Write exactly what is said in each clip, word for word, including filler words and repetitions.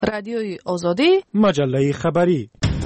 رادیوی آزادی، مجله خبری.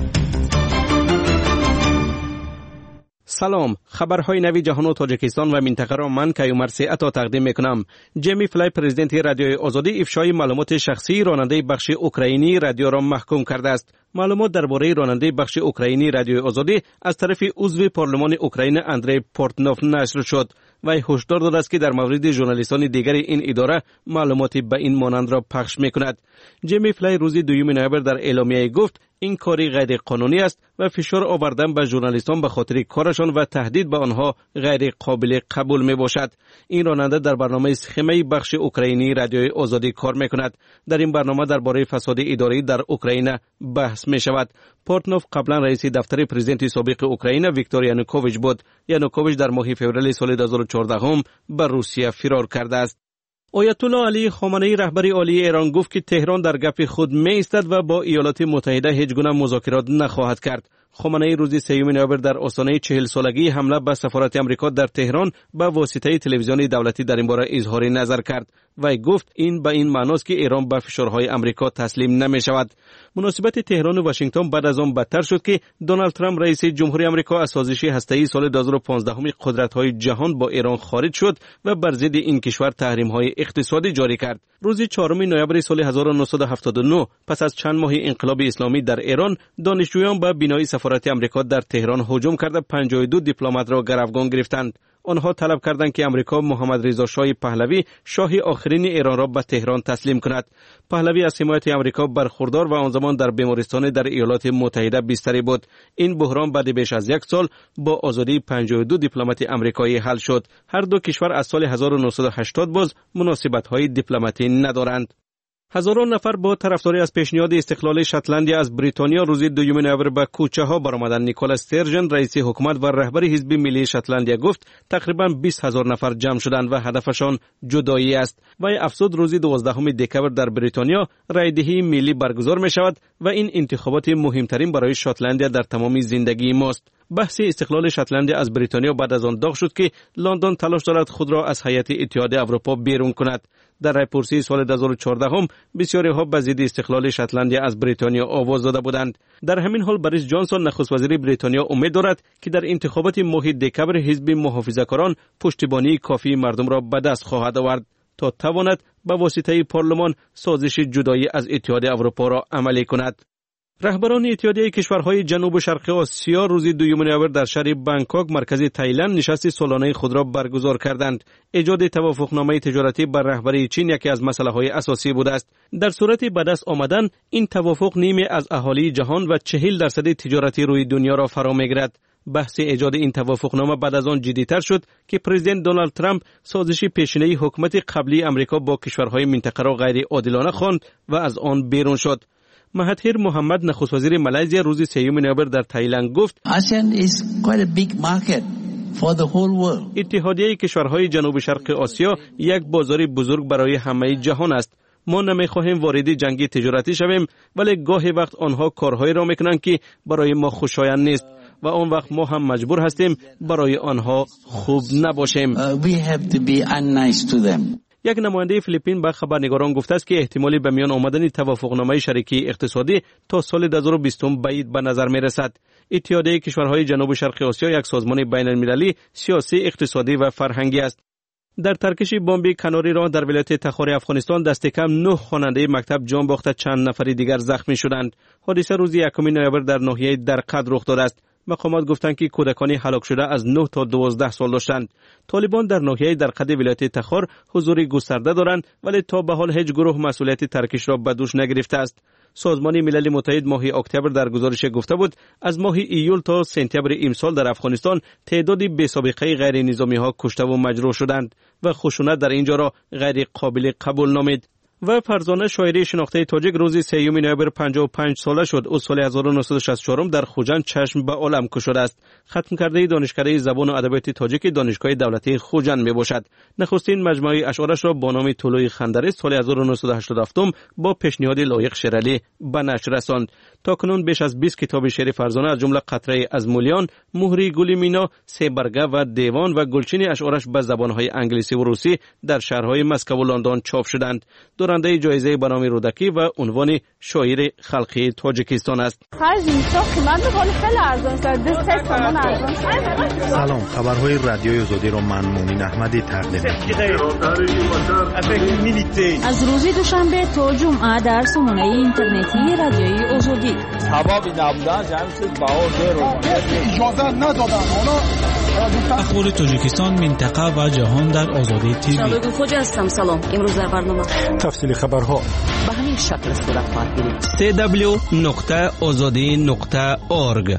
سلام، خبرهای نوی جهان و تاجیکستان و منطقه را من کیومرث عطا تقدیم میکنم. جیمی فلای پرزیدنت رادیوی آزادی افشای معلومات شخصی راننده بخش اوکراینی رادیو را محکوم کرده است. معلومات درباره راننده بخش اوکراینی رادیوی آزادی از طرف عضو پارلمان اوکراین اندری پورتنوف نشر شد. وی هشدار داده است که در مورد ژورنالیستان دیگر این اداره معلوماتی به این مانند را پخش میکند. جیمی فلای روز دوم نوامبر در اعلامیه گفت این کاری غیر قانونی است و فشار آوردن به ژورنالیستان به خاطر کارشان و تهدید به آنها غیر قابل قبول می باشد. این راننده در برنامه سخمه بخش اوکراینی رادیوی آزادی کار می کند. در این برنامه درباره فساد اداری در اوکراین بحث می شود. پورتنوف قبلا رئیس دفتر پرزیدنت سابق اوکراین ویکتور یانوکوویچ بود. یانوکوویچ در ماه فوریه سال دو هزار و چهارده هم به روسیه فرار کرده است. آیت الله علی خامنه‌ای رهبر عالی ایران گفت که تهران در گپ خود می ایستد و با ایالات متحده هیچ گونه مذاکرات نخواهد کرد. خامنه‌ای روز سوم نوامبر در آستانه چهل سالگی حمله به سفارت آمریکا در تهران به واسطه تلویزیون دولتی در این باره اظهار نظر کرد. وی گفت این به این معنی است که ایران به فشارهای آمریکا تسلیم نمی شود. مناسبت تهران و واشنگتن بعد از آن بدتر شد که دونالد ترامپ رئیس جمهوری آمریکا از سازش هسته‌ای سال دو هزار و پانزده هم قدرت‌های جهان با ایران خارج شد و بر ضد این کشور تحریم‌های اقتصادی جاری کرد. روز چهارم نوامبر سال هزار و نهصد و هفتاد و نه پس از چند ماه انقلاب اسلامی در ایران، دانشجویان به بنای سفارت آمریکا در تهران هجوم کرده پنجاه و دو دیپلمات را گروگان گرفتند. آنها طلب کردند که آمریکا محمد رضا شاه پهلوی شاه آخرین ایران را به تهران تسلیم کند. پهلوی از حمایت آمریکا برخوردار و آن زمان در بیمارستان در ایالات متحده بستری بود. این بحران بعد بیش از یک سال با آزادی پنجاه و دو دیپلمات آمریکایی حل شد. هر دو کشور از سال هزار و نهصد و هشتاد باز مناسبت‌های دیپلماتی ندارند. هزاران نفر با طرفداری از پیشنهاد استقلال شتلندیا از بریتانیا روز دوم نوامبر به کوچه ها برآمدند. نیکولا سترجن رئیس حکومت و رهبر حزب ملی شتلندیا گفت تقریبا بیست هزار نفر جمع شدند و هدفشان جدایی است. وی افزود روز دوازدهم دکمبر در بریتانیا رایدهی ملی برگزار می شود و این انتخابات مهمترین برای شتلندیا در تمام زندگی ماست. بحث استقلال شتلندیا از بریتانیا بعد از آن داغ شد که لندن تلاش دارد خود را از هیئت اتحاد اروپا بیرون کند. در رایپرسی سال دو هزار و چهارده هم بسیاری ها به ضد استقلال شتلندیا از بریتانیا آواز داده بودند. در همین حال بوریس جانسون نخست وزیر بریتانیا امید دارد که در انتخابات ماه دکمبر حزب محافظه‌کاران پشتیبانی کافی مردم را به دست خواهد آورد تا تواند به واسطه پارلمان سازش جدایی از اتحاد اروپا را عملی کند. رهبران اتحادیه کشورهای جنوب و شرق آسیا روز دوم نوامبر در شهر بانکوک مرکز تایلند نشست سالانه خود را برگزار کردند. ایجاد توافقنامه تجارتی بر رهبری چین یکی از مسائل اساسی بوده است. در صورت به دست آمدن این توافق نیمه از اهالی جهان و چهل درصد تجارتی روی دنیا را فرا می‌گیرد. بحث ایجاد این توافقنامه بعد از آن جدی‌تر شد که پرزیدنت دونالد ترامپ سازش پیشینه حکومت قبلی آمریکا با کشورهای منطقه را غیر عادلانه خواند و از آن بیرون شد. مهاتیر محمد نخست وزیر مالزی روز سوم نوامبر در تایلند گفت اتحادیه کشورهای جنوب شرق آسیا یک بازار بزرگ برای همه جهان است. ما نمیخواهیم وارد جنگ تجارتی شویم، ولی گاهی وقت آنها کارهایی را میکنند که برای ما خوشایند نیست و آن وقت ما هم مجبور هستیم برای آنها خوب نباشیم. یک نماینده فیلیپین به خبرنگاران گفته است که احتمالی به میان آمدن توافقنامه شریکی اقتصادی تا سال دو هزار و بیست بعید به نظر می رسد. اتحادیه کشورهای جنوب شرق آسیا یک سازمان بین المللی سیاسی، اقتصادی و فرهنگی است. در ترکش بمب کناری را در ولایت تخار افغانستان دست کم نه خواننده مکتب جان باخته، چند نفر دیگر زخمی شدند. حادثه روز یکم نوامبر در ناحیه درقد رخ داده است. مقامات گفتند که کودکان هلاک شده از نه تا دوازده سال داشتند. طالبان در ناحیه درقد ولایت تخار حضور گسترده دارند، ولی تا به حال هیچ گروه مسئولیت ترکش را به دوش نگرفته است. سازمان ملل متحد ماه اکتبر در گزارش گفته بود از ماه ایول تا سپتامبر امسال در افغانستان تعداد بی‌سابقه غیر نظامی ها کشته و مجروح شدند و خشونت در اینجا را غیر قابل قبول نامید. و فرزانه شاعری شناخته تاجیک روز سوم نوامبر پنجاه و پنج ساله شد. او سال هزار و نهصد و شصت و چهار در خوجند چشم به عالم گشوده است. ختم کرده دانشکده زبان و ادبیات تاجیک دانشگاه دولتی خوجند می باشد. نخستین مجموعه اشعارش را با نام طلوع خندره سال هزار و نهصد و هشتاد و هفت با پیشنهاد لایق شیرالی به نشر رساند. تاکنون بیش از بیست کتاب شعر فرزانه از جمله قطره از مولیان، مهری گل مینا، سه برگه و دیوان و گلچین اشعارش به زبانهای انگلیسی و روسی در شهرهای مسکو و لندن چاپ شدند. دوران برنده جایزه بنام رودکی و عنوان شاعر خلقی تاجیکستان است. سلام، خبرهای رادیوی آزادی را من مومن احمدی تقدیم می‌کنم. از روز دوشنبه تا جمعه در سامانه اینترنتی رادیوی آزادی. سبب نبودن جمعیت بهار اجازه ندادن. اخبار تاجیکستان، منطقه و جهان در آزادی تیوی. شبکه خوج هستم. سلام. امروز در برنامه تفصیل خبرها به همین شکل صورت خواهد گرفت. دبلیو دبلیو دبلیو نقطه آزادی نقطه اورگ.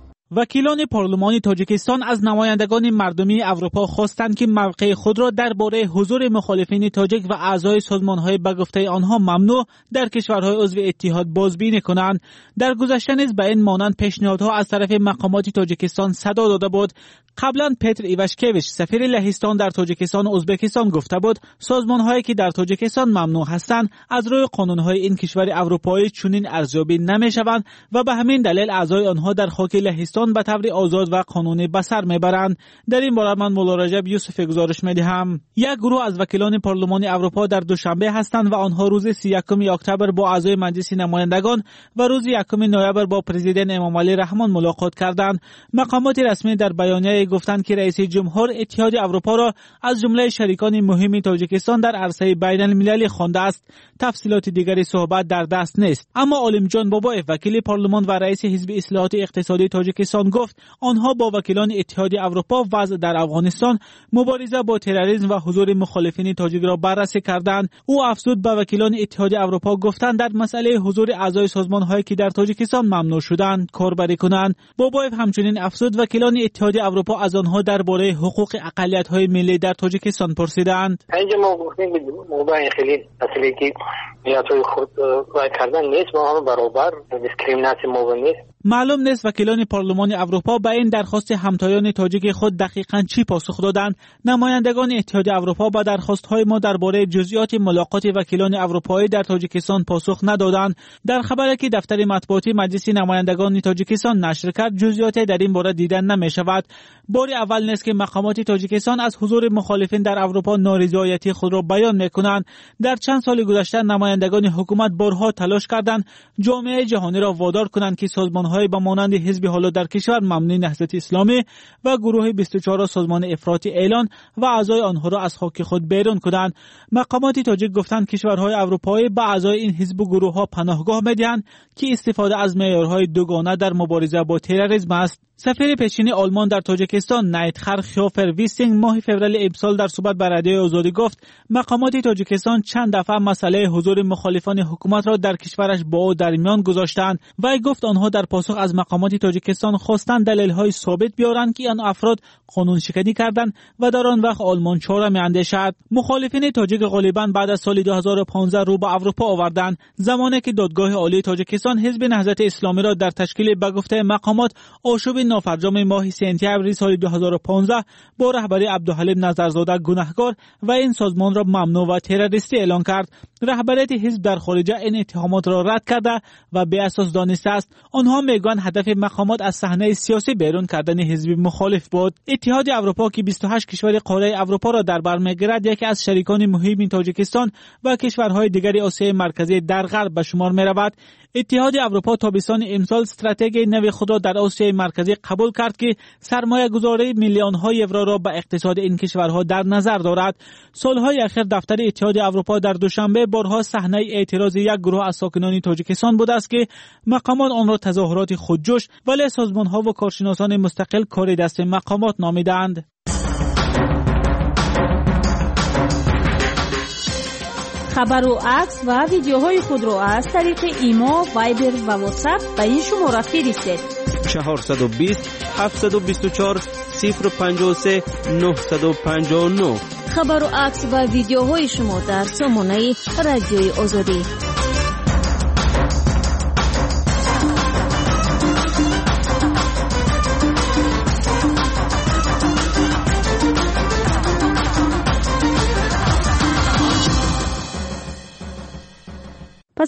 وکیلان پارلمانی تاجیکستان از نمایندگان مردمی اروپا خواستند که موقع خود را درباره حضور مخالفین تاجیک و اعضای سازمان‌های به گفته آنها ممنوع در کشورهای عضو اتحاد بازبینی کنند. در گذشته نیز به این مانند پیشنهادها از طرف مقامات تاجیکستان صدا داده بود. قبلا پتر ایواشکیویچ سفیر لهستان در تاجیکستان و ازبکستان گفته بود سازمان‌هایی که در تاجیکستان ممنوع هستند از روی قانون‌های این کشور اروپایی چنین ارزیابی نمی‌شوند و به همین دلیل اعضای آنها در خاک لهستان به طور آزاد و قانونی به سر میبرند. در این باره من مولا رجب یوسفی گزارش میدهم. یک گروه از وکیلان پارلمان اروپا در دوشنبه هستند و آنها روز سی و یکم اکتبر با اعضای مجلس نمایندگان و روز یکم نوامبر با پرزیدنت امام علی رحمان ملاقات کردند. مقامات رسمی در بیانیه گفتند که رئیس جمهور اتحاد اروپا را از جمله شریکان مهم تاجیکستان در عرصه بین المللی خوانده است. تفصیلات دیگری صحبت در دست نیست، اما عالم جان بابایف وکیل پارلمان و رئیس حزب اصلاحات اقتصادی تاجیکستان گفت آنها با وکیلان اتحاد اروپا وضع در افغانستان، مبارزه با تروریسم و حضور مخالفین تاجیک را بررسی کردند. او افزود به وکیلان اتحاد اروپا گفتند در مسئله حضور اعضای سازمان‌هایی که در تاجیکستان ممنوع شدند کاربری کنند. بابایف همچنین افزود وکیلان اتحاد اروپا از آنها درباره حقوق اقلیت‌های ملی در تاجیکستان پرسیدند. اینجا ما گفتیم موضوع خیلی اصلی که نیات‌های خود رای کردن نیست، ما هم برابر دیسکریمیناسیون موضوع نیست. معلوم نیست وکیلان پارلمان اروپا به این درخواست همتایان تاجیک خود دقیقاً چی پاسخ دادند. نمایندگان اتحاد اروپا به درخواست‌های ما درباره جزئیات ملاقات وکیلان اروپایی در تاجیکستان پاسخ ندادند. در خبری که دفتر مطبوعاتی مجلس نمایندگان تاجیکستان نشر کرد جزئیات در این باره دیدن نمی‌شود. بار اول نیست که مقامات تاجیکستان از حضور مخالفین در اروپا نارضایتی خود را بیان می‌کنند. در چند سال گذشته نمایندگان حکومت بارها تلاش کردند جامعه جهانی را وادار کنند که سازمان‌های با مانند حزب حالا در کشور ممنوع نهضت اسلامی و گروه بیست و چهار سازمان افراطی اعلان و اعضای آنها را از خاک خود بیرون کنند. مقامات تاجیک گفتند کشورهای اروپایی به اعضای این حزب و گروه‌ها پناهگاه می‌دهند که استفاده از معیارهای دوگانه در مبارزه با تروریسم است. سفیر پیشین آلمان در تاجیکستان نیتخر خیوفر ویسینگ ماه فوریه امسال در صحبت با رادیوی آزادی گفت مقامات تاجیکستان چند دفعه مسئله حضور مخالفان حکومت را در کشورش با او در میان گذاشتند و گفت آنها در پاسخ از مقامات تاجیکستان خواستند دلایل‌های ثابت بیارند که آن افراد قانون شکنی کردند و در آن وقت آلمان چاره می‌اندیشد. مخالفین تاجیک غالباً بعد از سال دو هزار و پانزده رو به اروپا آوردند، زمانی که دادگاه عالی تاجیکستان حزب نهضت اسلامی را در تشکیل به گفته مقامات آشوب نافرجام ماه سپتامبر سال دو هزار و پانزده با رهبری عبدالحلیم نظرزاده گناهکار و این سازمان را ممنوع و تروریستی اعلان کرد. رهبریت حزب در خارج این اتهامات را رد کرده و بی اساس دانسته است. آنها میگویند هدف مقامات از صحنه سیاسی بیرون کردن حزب مخالف بود. اتحاد اروپا که بیست و هشت کشور قاره اروپا را در بر میگیرد یکی از شریکان مهم تاجیکستان و کشورهای دیگر آسیای مرکزی در غرب به شمار میرود. اتحاد اروپا تابستان امسال استراتژی نو خود را در آسیای مرکزی قبول کرد که سرمایه گذاری میلیون های یورو را به اقتصاد این کشورها در نظر دارد. سالهای اخیر دفتر اتحاد اروپا در دوشنبه بارها صحنه اعتراض یک گروه از ساکنان تاجیکستان بوده است که مقامات آن را تظاهرات خودجوش ولی سازمان‌ها و کارشناسان مستقل کار دست مقامات نامیدند. خبر و عکس و ویدیوهای خود را از طریق ایما، وایبر و واتساپ به این شماره فرستید. چهارصد و بیست هفتصد و بیست و چهار صفر پنجاه و سه نهصد و پنجاه و نه. خبر و عکس و ویدیوهای شما در سامانه رادیوی آزادی. پس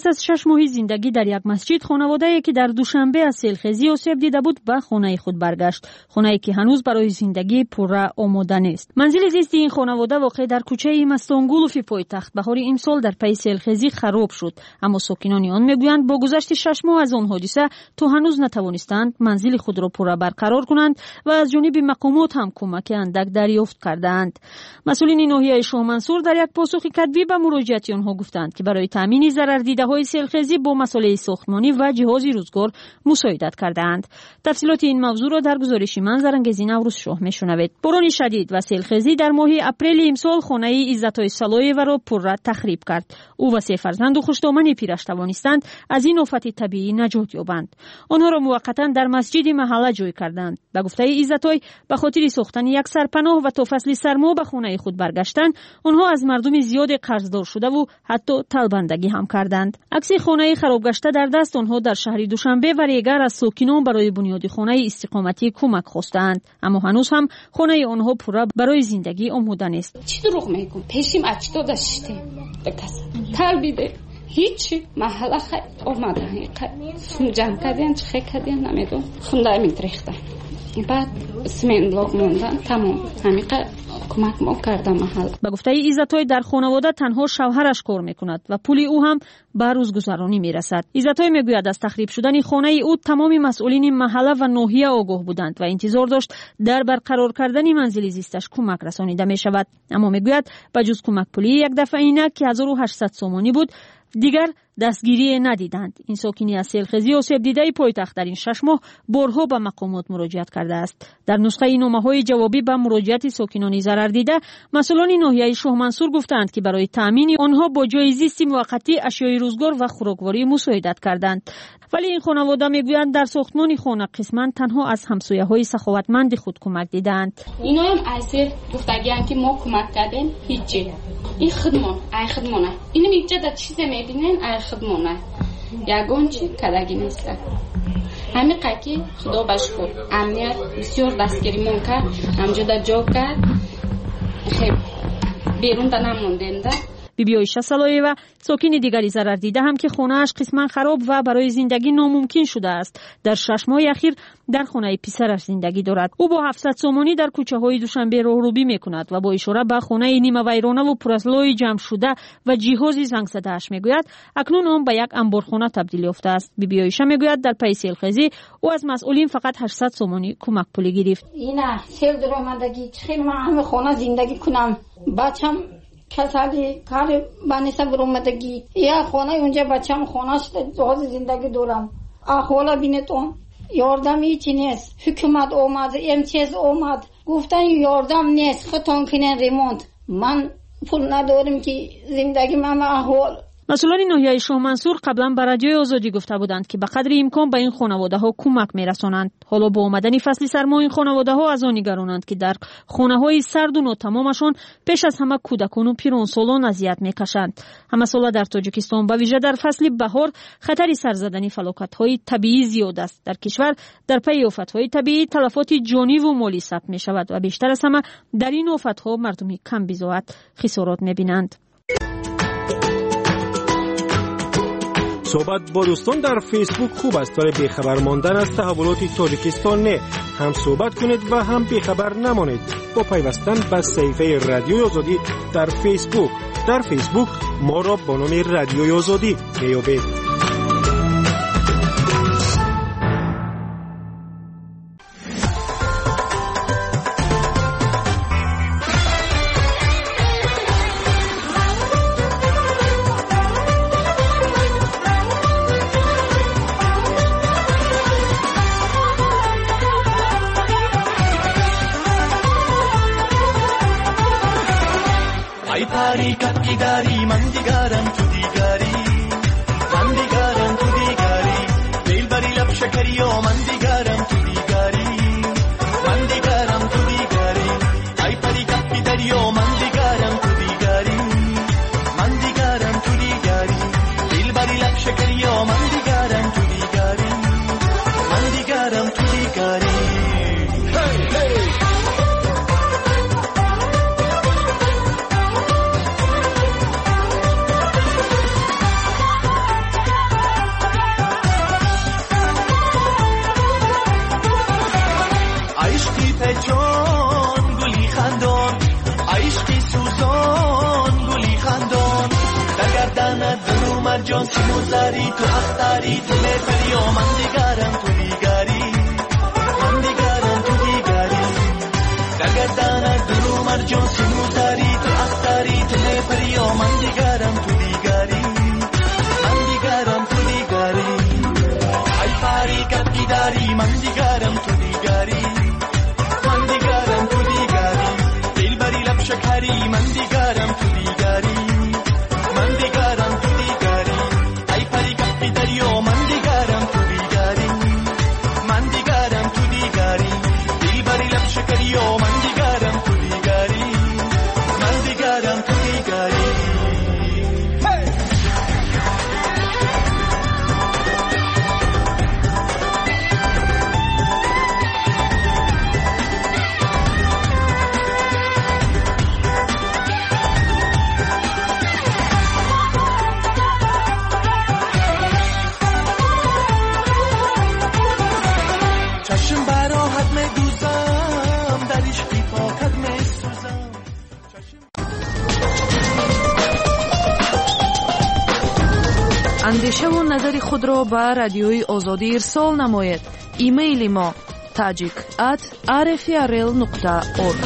از شش ماه زندگی در یک مسجد، خانواده‌ای که در دوشنبه از سیلخیزی آسیب دیده بود به خانه خود برگشت. خانه‌ای که هنوز برای زندگی پورا آماده نیست. منزل زیست این خانواده واقع در کوچه مستانگولوف پایتخت بهار امسال در پی سیلخیزی خراب شد، اما ساکنان آن میگویند با گذشت شش ماه از آن حادثه تا هنوز نتوانستند منزل خود را پورا برقرار کنند و از جانب مقامات هم کمک اندک دریافت کردند. مسئولین ناحیه شاه منصور در یک پاسخ کتبی به مراجعت آنها گفتند که برای تامین ضرردیده‌های سیلخیزی با مسئله ساختمانی و جهاز روزگار مساعدت کردند. تفصیلات این موضوع را در گزارش من زرنگزی نوروز شاه میشنوید. باران شدید و سیلخیزی در ماه اپریل امسال خانه عزت‌های سلایی‌وا را پررا تخریب کرد. او و سه فرزند و خوشدامن پیرش توانستند از این آفت طبیعی نجات یابند. آنها را موقتا در مسجد محله جای کردند. به گفته عزت‌های به خاطر ساختن یک سرپناه و تا فصل سرما به خانه خود برگشتن، آنها از مردم زیاد قرضدار شده و حتی طلبندگی هم کردند. عکس خانه خراب گشته در دست آنها در شهر دوشنبه و ریگر از ساکنان برای بنیاد خانه استقامتی کمک خواستند، اما هنوز هم خانه آنها پورا برای زندگی آماده نیست. چی دروغ میگم؟ پیشیم اچتا داشته دکس تربیده هیچ محله خیلی آمده هایی جمع کردین چه کردین نمیدون خونده میتریختن بعد سمین بلاک موندن تمام همیقه کمک ما کردم محل. به گفته عزت‌های در خانواده تنها شوهرش کار میکند و پول او هم به روزگذرانی میرسد. عزت‌های میگوید از تخریب شدن خانه او تمام مسئولین محله و ناحیه آگاه بودند و انتظار داشت در برقرار کردن منزل زیستش کمک رسانیده میشود، اما میگوید بجز کمک پولی یک دفعینه که هزار و هشتصد سومانی بود دیگر دستگیری ندیدند. این ساکنی از سیلخیزی آسیب دیده پایتخت در این شش ماه بارها به مقامات مراجعت کرده است. در نسخه نامه‌های جوابی به مراجعت ساکنان ضرر دیده، مسئولان ناحیه شاه منصور گفتند که برای تامین آنها با جای زیست موقتی اشیای روزگار و خوراکواری مساعدت کردند. ولی این خانواده میگویند در ساختمان خانه قسمت تنها از همسایه‌های سخاوتمند خود کمک دیدند. اینا هم اصل گفتگیان که ما کمک کردیم هیچی. این خدمت، ای خدمت. اینو میگه در چیز میبینن ای خدمت. یگان چی کداگی نیست. همین قکی خدا بشکر. امنیت بسیار دستگیری مون کرد. همجا در جا کرد. خیلی بیرون در نموندنده. بیبی عایشه سلایی‌وا ساکن دیگری ضرر دیده هم که خانه‌اش قسماً خراب و برای زندگی ناممکن شده است. در شش ماه اخیر در خانه پسرش زندگی دارد. او با هفتصد سومانی در کوچه‌های دوشنبه راهروی می‌کند و با اشاره به خانه نیمه ویرانه و پر از لای جمع شده و جهاز زنگ زده‌اش میگوید اکنون آن به یک انبارخانه تبدیل یافته است. بیبی عایشه میگوید در پی سیلخیزی او از مسئولین فقط هشتصد سومانی کمک پولی گرفت. اینا سیل درآمدگی چه من همه خانه زندگی کنم بچم کسالی کار بانیسا برآمدگی یا خانه اونجا بچم خانه‌اش جهاز زندگی دارم احوالا بینتون یاردم هیچی نیست. حکومت اومد امتیاز اومد گفتن یاردم نیست خودتون کنین ریمونت من پول ندارم که زندگی من احوال. مسئولان ناحیه شاه منصور قبلا به رادیوی آزادی گفته بودند که به قدر امکان به این خانواده ها کمک میرسانند. حالا با آمدن فصل سرما این خانواده ها از آن نگرانند که در خانه های سرد و ناتمامشان پیش از همه کودکان و پیرانسالان اذیت میکشند. همه ساله در تاجیکستان به ویژه در فصل بهار خطر سرزدنی فلاکت های طبیعی زیاد است. در کشور در پی آفت های طبیعی تلفات جانی و مالی ثبت می شود و بیشتر از همه در این آفت ها مردمی کم بضاعت خسارات میبینند. صحبت با دوستان در فیسبوک خوب است ولی بیخبر ماندن از تحولات تاجیکستان نه. هم صحبت کنید و هم بیخبر نمانید با پیوستن به صفحه رادیوی آزادی در فیسبوک. در فیسبوک ما را با نام رادیوی آزادی میابید. Dari mandigaram tu digari mandigaram tu digari dil bari lab shakariyo mandigaram tu digari mandigaram tu digari ai pari kappi dariyo mandigaram tu digari mandigaram tu digari dil bari lab shakariyo mandigaram tu digari mandigaram tu digari hey hey جان گلی خندان عشقی سوزان گلی خندان در گردنت دلو مرجان سیمو زری تو اختری تو نفری و من دیگرم تو دیگری من دیگرم تو دیگری در گردنت دلو مرجان سیمو زری تو اختری تو نفری و من دیگرم تو دیگری من دیگرم تو دیگری ای پاری کتی داری من دیگرم تو دیگری من دیگرم تو دیگری دل بری لب شکری من دیگرم تو دیگری من دیگرم تو دیگری ای پری کتی داری و من دیگرم تو دیگری من دیگرم تو دیگری دل بری لب شکری و من دیگرم تو دیگری من دیگرم تو دیگری اندیشه و نظر خود را به رادیوی آزادی ارسال نماید. ایمیل ما tajik at r f r l نقطه org.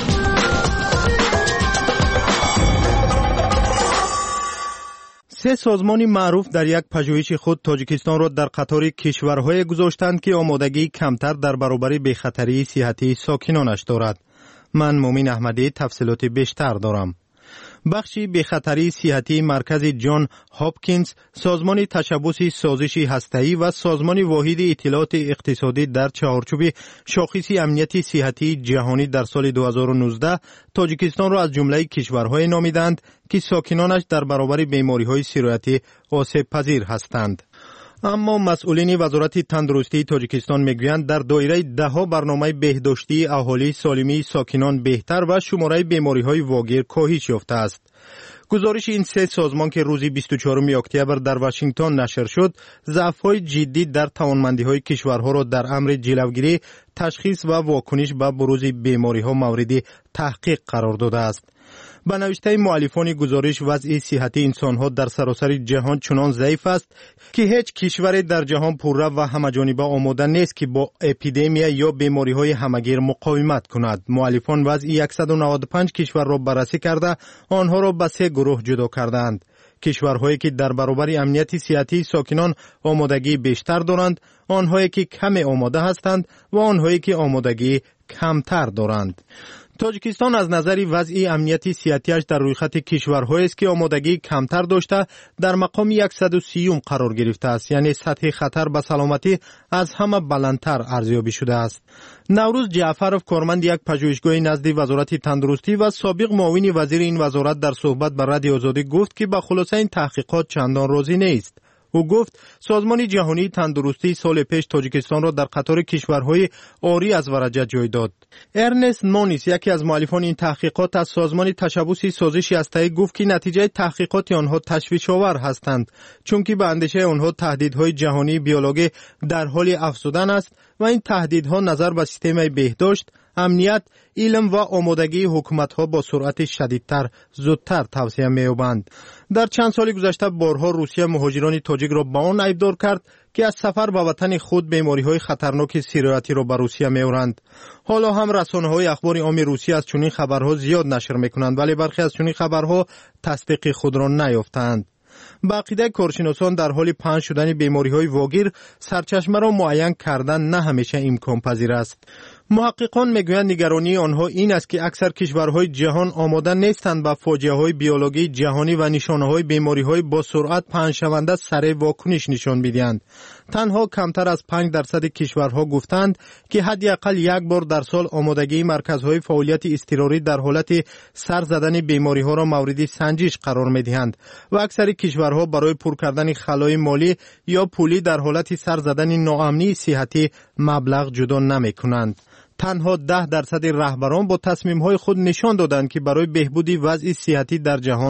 سه سازمان معروف در یک پژوهش خود تاجیکستان را در قطار کشورهای گذاشتند که آمادگی کمتر در برابر بیخطری صحتی ساکنانش دارد. من مومین احمدی تفصیلات بیشتر دارم. بخش بیخطری صحتی مرکز جان هاپکینز، سازمان تشبث سازش هسته‌ای و سازمان واحد اطلاعات اقتصادی در چهارچوب شاخص امنیت صحتی جهانی در سال دو هزار و نوزده تاجیکستان را از جمله کشورهای نامیدند که ساکنانش در برابر بیماری‌های سرایتی آسیب پذیر هستند. اما مسئولین وزارت تندرستی تاجیکستان میگویند در دایره دهها برنامه بهداشتی اهالی سالمی ساکنان بهتر و شماره بیماری‌های واگیر کاهش یافته است. گزارش این سه سازمان که روز بیست و چهارم اکتبر در واشنگتن نشر شد، ضعف‌های جدی در توانمندی‌های کشورها را در امر جلوگیری، تشخیص و واکنش به بروز بیماری‌ها مورد تحقیق قرار داده است. به نوشته مؤلفان گزارش، وضع صحتی انسان‌ها در سراسر جهان چنان ضعیف است که هیچ کشوری در جهان پررو و همه‌جانبه آماده نیست که با اپیدمی یا بیماری‌های همه‌گیر مقاومت کند. مؤلفان وضع صد و نود و پنج کشور را بررسی کرده آنها را به سه گروه جدا کردند. کشورهایی که در برابر امنیت صحتی ساکنان آمادگی بیشتر دارند، آنهایی که کم آماده هستند و آنهایی که آمادگی کمتر دارند. تاجیکستان از نظر وضع امنیتی صحتیش در رویخط کشورهایی است که آمادگی کمتر داشته در مقام صد و سی قرار گرفته است، یعنی سطح خطر به سلامتی از همه بلندتر ارزیابی شده است. نوروز جعفرов کارمند یک پژوهشگاه نزد وزارت تندرستی و سابق معاون وزیر این وزارت در صحبت با رادیو آزادی گفت که به خلاصه این تحقیقات چندان راضی نیست. او گفت سازمان جهانی تندرستی سال پیش تاجیکستان را در قطار کشورهای عاری از ورجه جای داد. ارنست مونیس، یکی از مؤلفان این تحقیقات، از سازمان تشبث سازش هسته‌ای گفت که نتیجه تحقیقات آنها تشویش‌آور هستند، چون که به اندیشه آنها تهدیدهای جهانی بیولوژی در حال افزودن است و این تهدیدها نظر به سیستم بهداشت، امنیت، علم و آمادگی حکومت‌ها با سرعت شدیدتر زودتر توسعه می‌یابند. در چند سال گذشته بارها روسیه مهاجران تاجیک را به آن ایبدار کرد که از سفر به وطن خود بیماری‌های خطرناک سرایتی را به روسیه می‌آورند. حالا هم رسانه‌های اخبار عام روسیه از چنین خبرها زیاد نشر می‌کنند، ولی برخی از چنین خبرها تصدیق خود را نیافتند. با عقیده کارشناسان در حال پنهان شدن بیماری‌های واگیر، سرچشمه را معین کردن نه همیشه امکان پذیر است. محققان میگویند نگرانی آنها این است که اکثر کشورهای جهان آماده نیستند به فاجعه‌های بیولوژی جهانی و نشانه‌های بیماری‌های با سرعت پنهان شونده سریع واکنش نشان بدهند. تنها کمتر از پنج درصد کشورها گفتند که حداقل یک بار در سال آمادگی مرکزهای فعالیت اضطراری در حالت سر زدن بیماری‌ها را مورد سنجش قرار می‌دهند و اکثر کشورها برای پر کردن خلای مالی یا پولی در حالت سر زدن ناامنی صحتی مبلغ جدا نمی‌کنند. تنها ده درصد رهبران با تصمیم‌های خود نشان دادند که برای بهبود وضع صحتی در جهان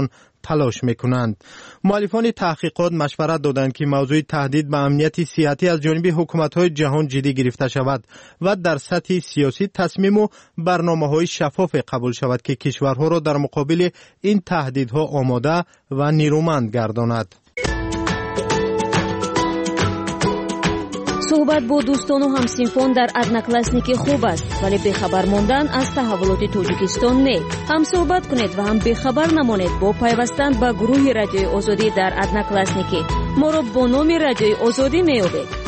تلاش میکنند. مؤلفان تحقیقات مشورت دادند که موضوع تهدید به امنیت صحتی از جانب حکومت‌های جهان جدی گرفته شود و در سطح سیاسی تصمیم و برنامه‌های شفاف قبول شود که کشورها را در مقابل این تهدیدها آماده و نیرومند گرداند. صحبت با دوستان و همسنفان در ادناکلاسنیک خوب است، ولی بخبر ماندن از تحولات تاجیکستان نه. هم صحبت کنید و هم بخبر نمانید با پیوستن به گروه رادیوی آزادی در ادناکلاسنیک. ما را با نام رادیوی آزادی میابید.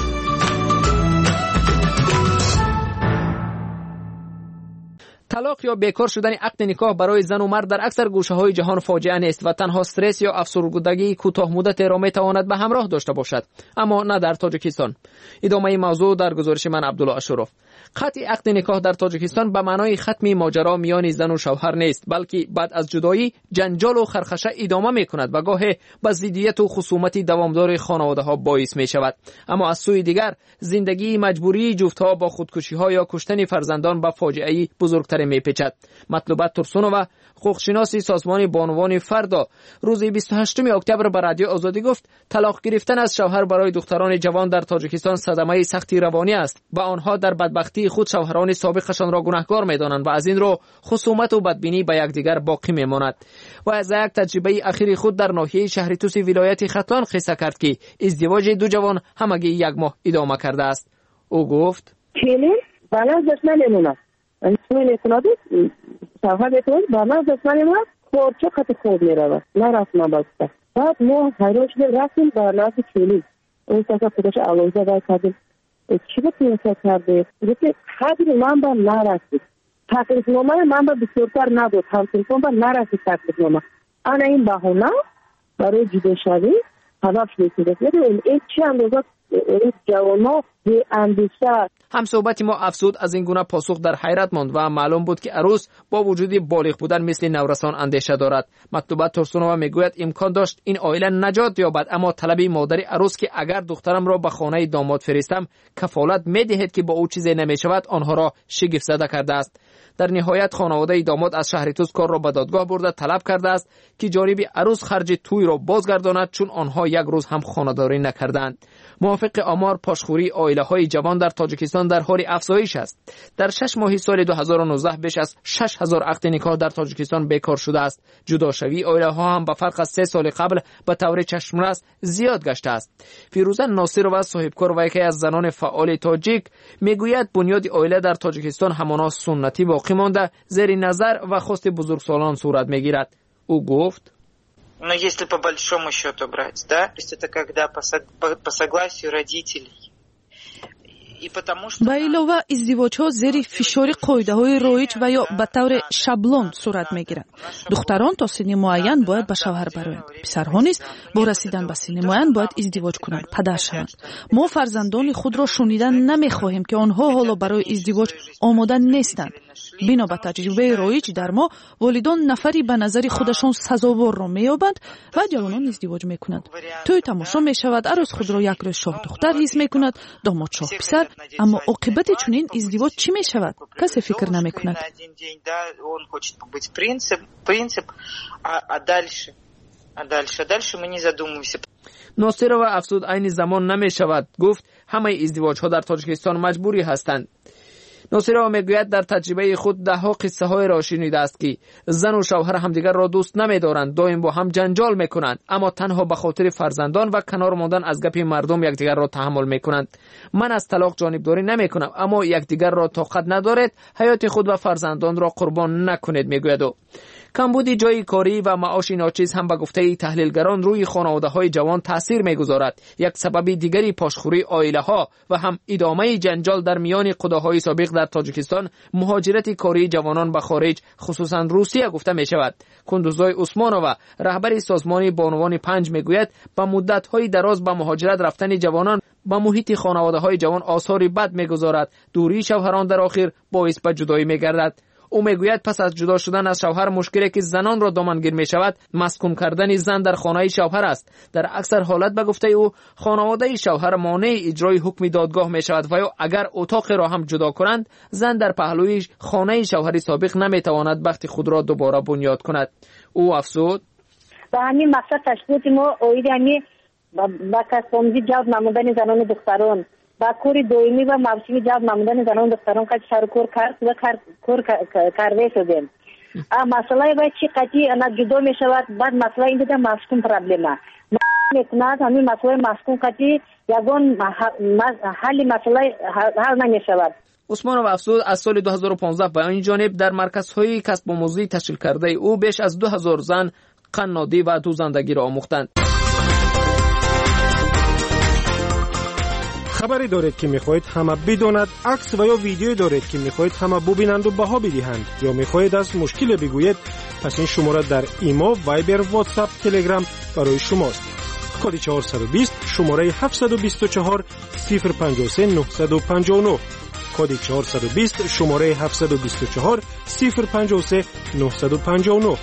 طلاق یا بیکار شدن عقد نکاح برای زن و مرد در اکثر گوشه‌های جهان فاجعه نیست و تنها استرس یا افسردگی کوتاه مدت را میتواند به همراه داشته باشد، اما نه در تاجیکستان. ادامه موضوع در گزارش من عبدالله اشرف. قطع عقد نکاح در تاجیکستان به معنای ختم ماجرا میان زن و شوهر نیست، بلکه بعد از جدایی جنجال و خرخشه ادامه میکند و گاهی به ضدیت و خصومت دوامدار خانواده‌ها باعث میشود. اما از سوی دیگر زندگی مجبوری جفت‌ها با خودکشی‌ها یا کشتن فرزندان به فاجعه بزرگتر میپیچد. مطلوبه ترسونووا، حقوقشناس سازمان بانوان فردا، روز بیست و هشتم اکتبر به رادیو آزادی گفت طلاق گرفتن از شوهر برای دختران جوان در تاجیکستان صدمه سختی روانی است و آنها در بدبختی خود شوهران سابقشان را گناهکار میدانند و از این رو خصومت و بدبینی به یکدیگر باقی میماند. و از یک تجربه اخیر خود در ناحیه شهر توسی ولایت ختلان قصه کرد که ازدواج دو جوان همگی یک ماه ادامه کرده است. او گفت چلی بالا دست نمیمونه. این اطلاعات شوهر اطلاعات بالا دست نمیمونه. خورچه خط خود میرود. نرفت نباسته. بعد ما حیران شده رفتیم به ناز چلی. اون ساسا خودش علوزه باید کردیم. چی با تیمسا کرده؟ بودی خدری من با نرسید. تقریف نامه من با بسیارتر نداد. همسنفان با نرسید تقریف نامه. انا این بهونه برای جدا شوی هدف شده. این چی اندازه این جوانا به اندیشه. هم صحبت ما افسود از این گونه پاسخ در حیرت ماند و معلوم بود که عروس با وجود بالغ بودن مثل نورسان اندیشه دارد. مطلوبه ترسونووا میگوید امکان داشت این عائله نجات یابد، اما طلب مادر عروس که اگر دخترم را به خانه داماد فرستم کفالت میدهد که با او چیزی نمیشود آنها را شگفت زده کرده است. در نهایت خانواده داماد از شهر توس کار را به دادگاه برده طلب کرده است که جانب عروس خرج توی را بازگرداند، چون آنها یک روز هم خانه‌داری نکردند. موافق آمار پاشخوری عائله‌های جوان در تاجیکستان در حال افزایش است. در شش ماه سال دو هزار و نوزده بیش از شش هزار عقد نکاح در تاجیکستان بیکار شده است. جداشوی عائله‌ها هم به فرق از سه سال قبل به طور چشم‌رس زیاد گشته است. فیروزه ناصرova صاحبکار و یکی از زنان فعال تاجیک میگوید بنیاد عائله در تاجیکستان همانا سنتی باقی مانده، زیر نظر و خواست بزرگسالان صورت میگیرد. او گفت Но если по большому счету брать, да, то есть это когда по, по, по согласию родителей. با علاوه ازدواج‌ها زیر فشار قاعده‌های رایج و یا به طور شابلون صورت می‌گیرند. دختران تا سن معین باید به شوهر بروند. پسرها نیز با رسیدن به سن معین باید ازدواج کنند، پدر شوند. ما فرزندان خود را شنیدن نمی‌خواهیم که آنها حالا برای ازدواج آماده نیستند. بنا به تجربه رایج در ما، والدان نفری به نظر خودشان سزاوار را می‌یابند و جوانان ازدواج می‌کنند. توی تماشا می‌شود عروس خود را یک روز شاه دختر حس می‌کند، داماد شاه پسر، اما عاقبت چنین ازدواج چی می‌شود؟ کسی فکر نمی‌کند. ناصرova افسود عین زمان نمی‌شود. گفت همه ازدواج‌ها در تاجیکستان مجبوری هستند. ناصرova میگوید در تجربه خود ده ها قصه های را شنیده است که زن و شوهر همدیگر را دوست نمی‌دارند، دائم با هم جنجال میکنند، اما تنها به خاطر فرزندان و کنار ماندن از گپ مردم یکدیگر را تحمل میکنند. من از طلاق جانبداری نمیکنم، اما یکدیگر را طاقت ندارید حیات خود و فرزندان را قربان نکنید، میگوید. او کمبود جای کاری و معاش ناچیز هم به گفته تحلیلگران روی خانواده‌های جوان تاثیر می‌گذارد. یک سبب دیگری پاشخوری عائله‌ها و هم ادامه جنجال در میان قضاهای سابق در تاجیکستان مهاجرت کاری جوانان به خارج، خصوصا روسیه گفته می‌شود. کندوزای عثمانووا رهبر سازمان بانوان پنج میگوید با مدت‌های دراز به مهاجرت رفتن جوانان با محیط خانواده‌های جوان آثاری بد می‌گذارد. دوری شوهران در آخر باعث به جدایی می‌گردد. او میگوید پس از جدا شدن از شوهر مشکلی که زنان را دامنگیر می شود مسکون کردن زن در خانه شوهر است. در اکثر حالت به گفته او خانواده شوهر مانع اجرای حکم دادگاه می شود و یا اگر اتاق را هم جدا کنند زن در پهلوی خانه شوهر سابق نمی تواند بخت خود را دوباره بنیاد کند. او افسود به همین مقصد تشکیلات ما اوید همین با کسامزی جلب نمودن زنان و دختران با کور دویمی و موسمی جلب نمودن زنان و دختران که سر کور کرد و کور کرده شدیم. مسئله باید چی قطعی انا جدا می شود بعد مسئله این دیده مسکون پرابلمه میکند همین مسئله مسکون قطعی یگان حل مسئله حل نمی شود. عثمانوف افزود از سال دو هزار و پانزده به این جانب در مرکزهای کسب آموزی تشکیل کرده او بیش از دو هزار زن قنادی و دوزندگی را آموختند. خبری دارید که میخواهید همه بداند، عکس و یا ویدیو دارید که میخواهید همه ببینند و بها بدهند یا میخواهید از مشکل بگویید، پس این شماره در ایمو، وایبر، واتساپ، تلگرام برای شماست. کد چهارصد و بیست شماره هفتصد و بیست و چهار صفر پنجاه و سه نهصد و پنجاه و نه کد چهارصد و بیست شماره هفتصد و بیست و چهار صفر پنجاه و سه نهصد و پنجاه و نه.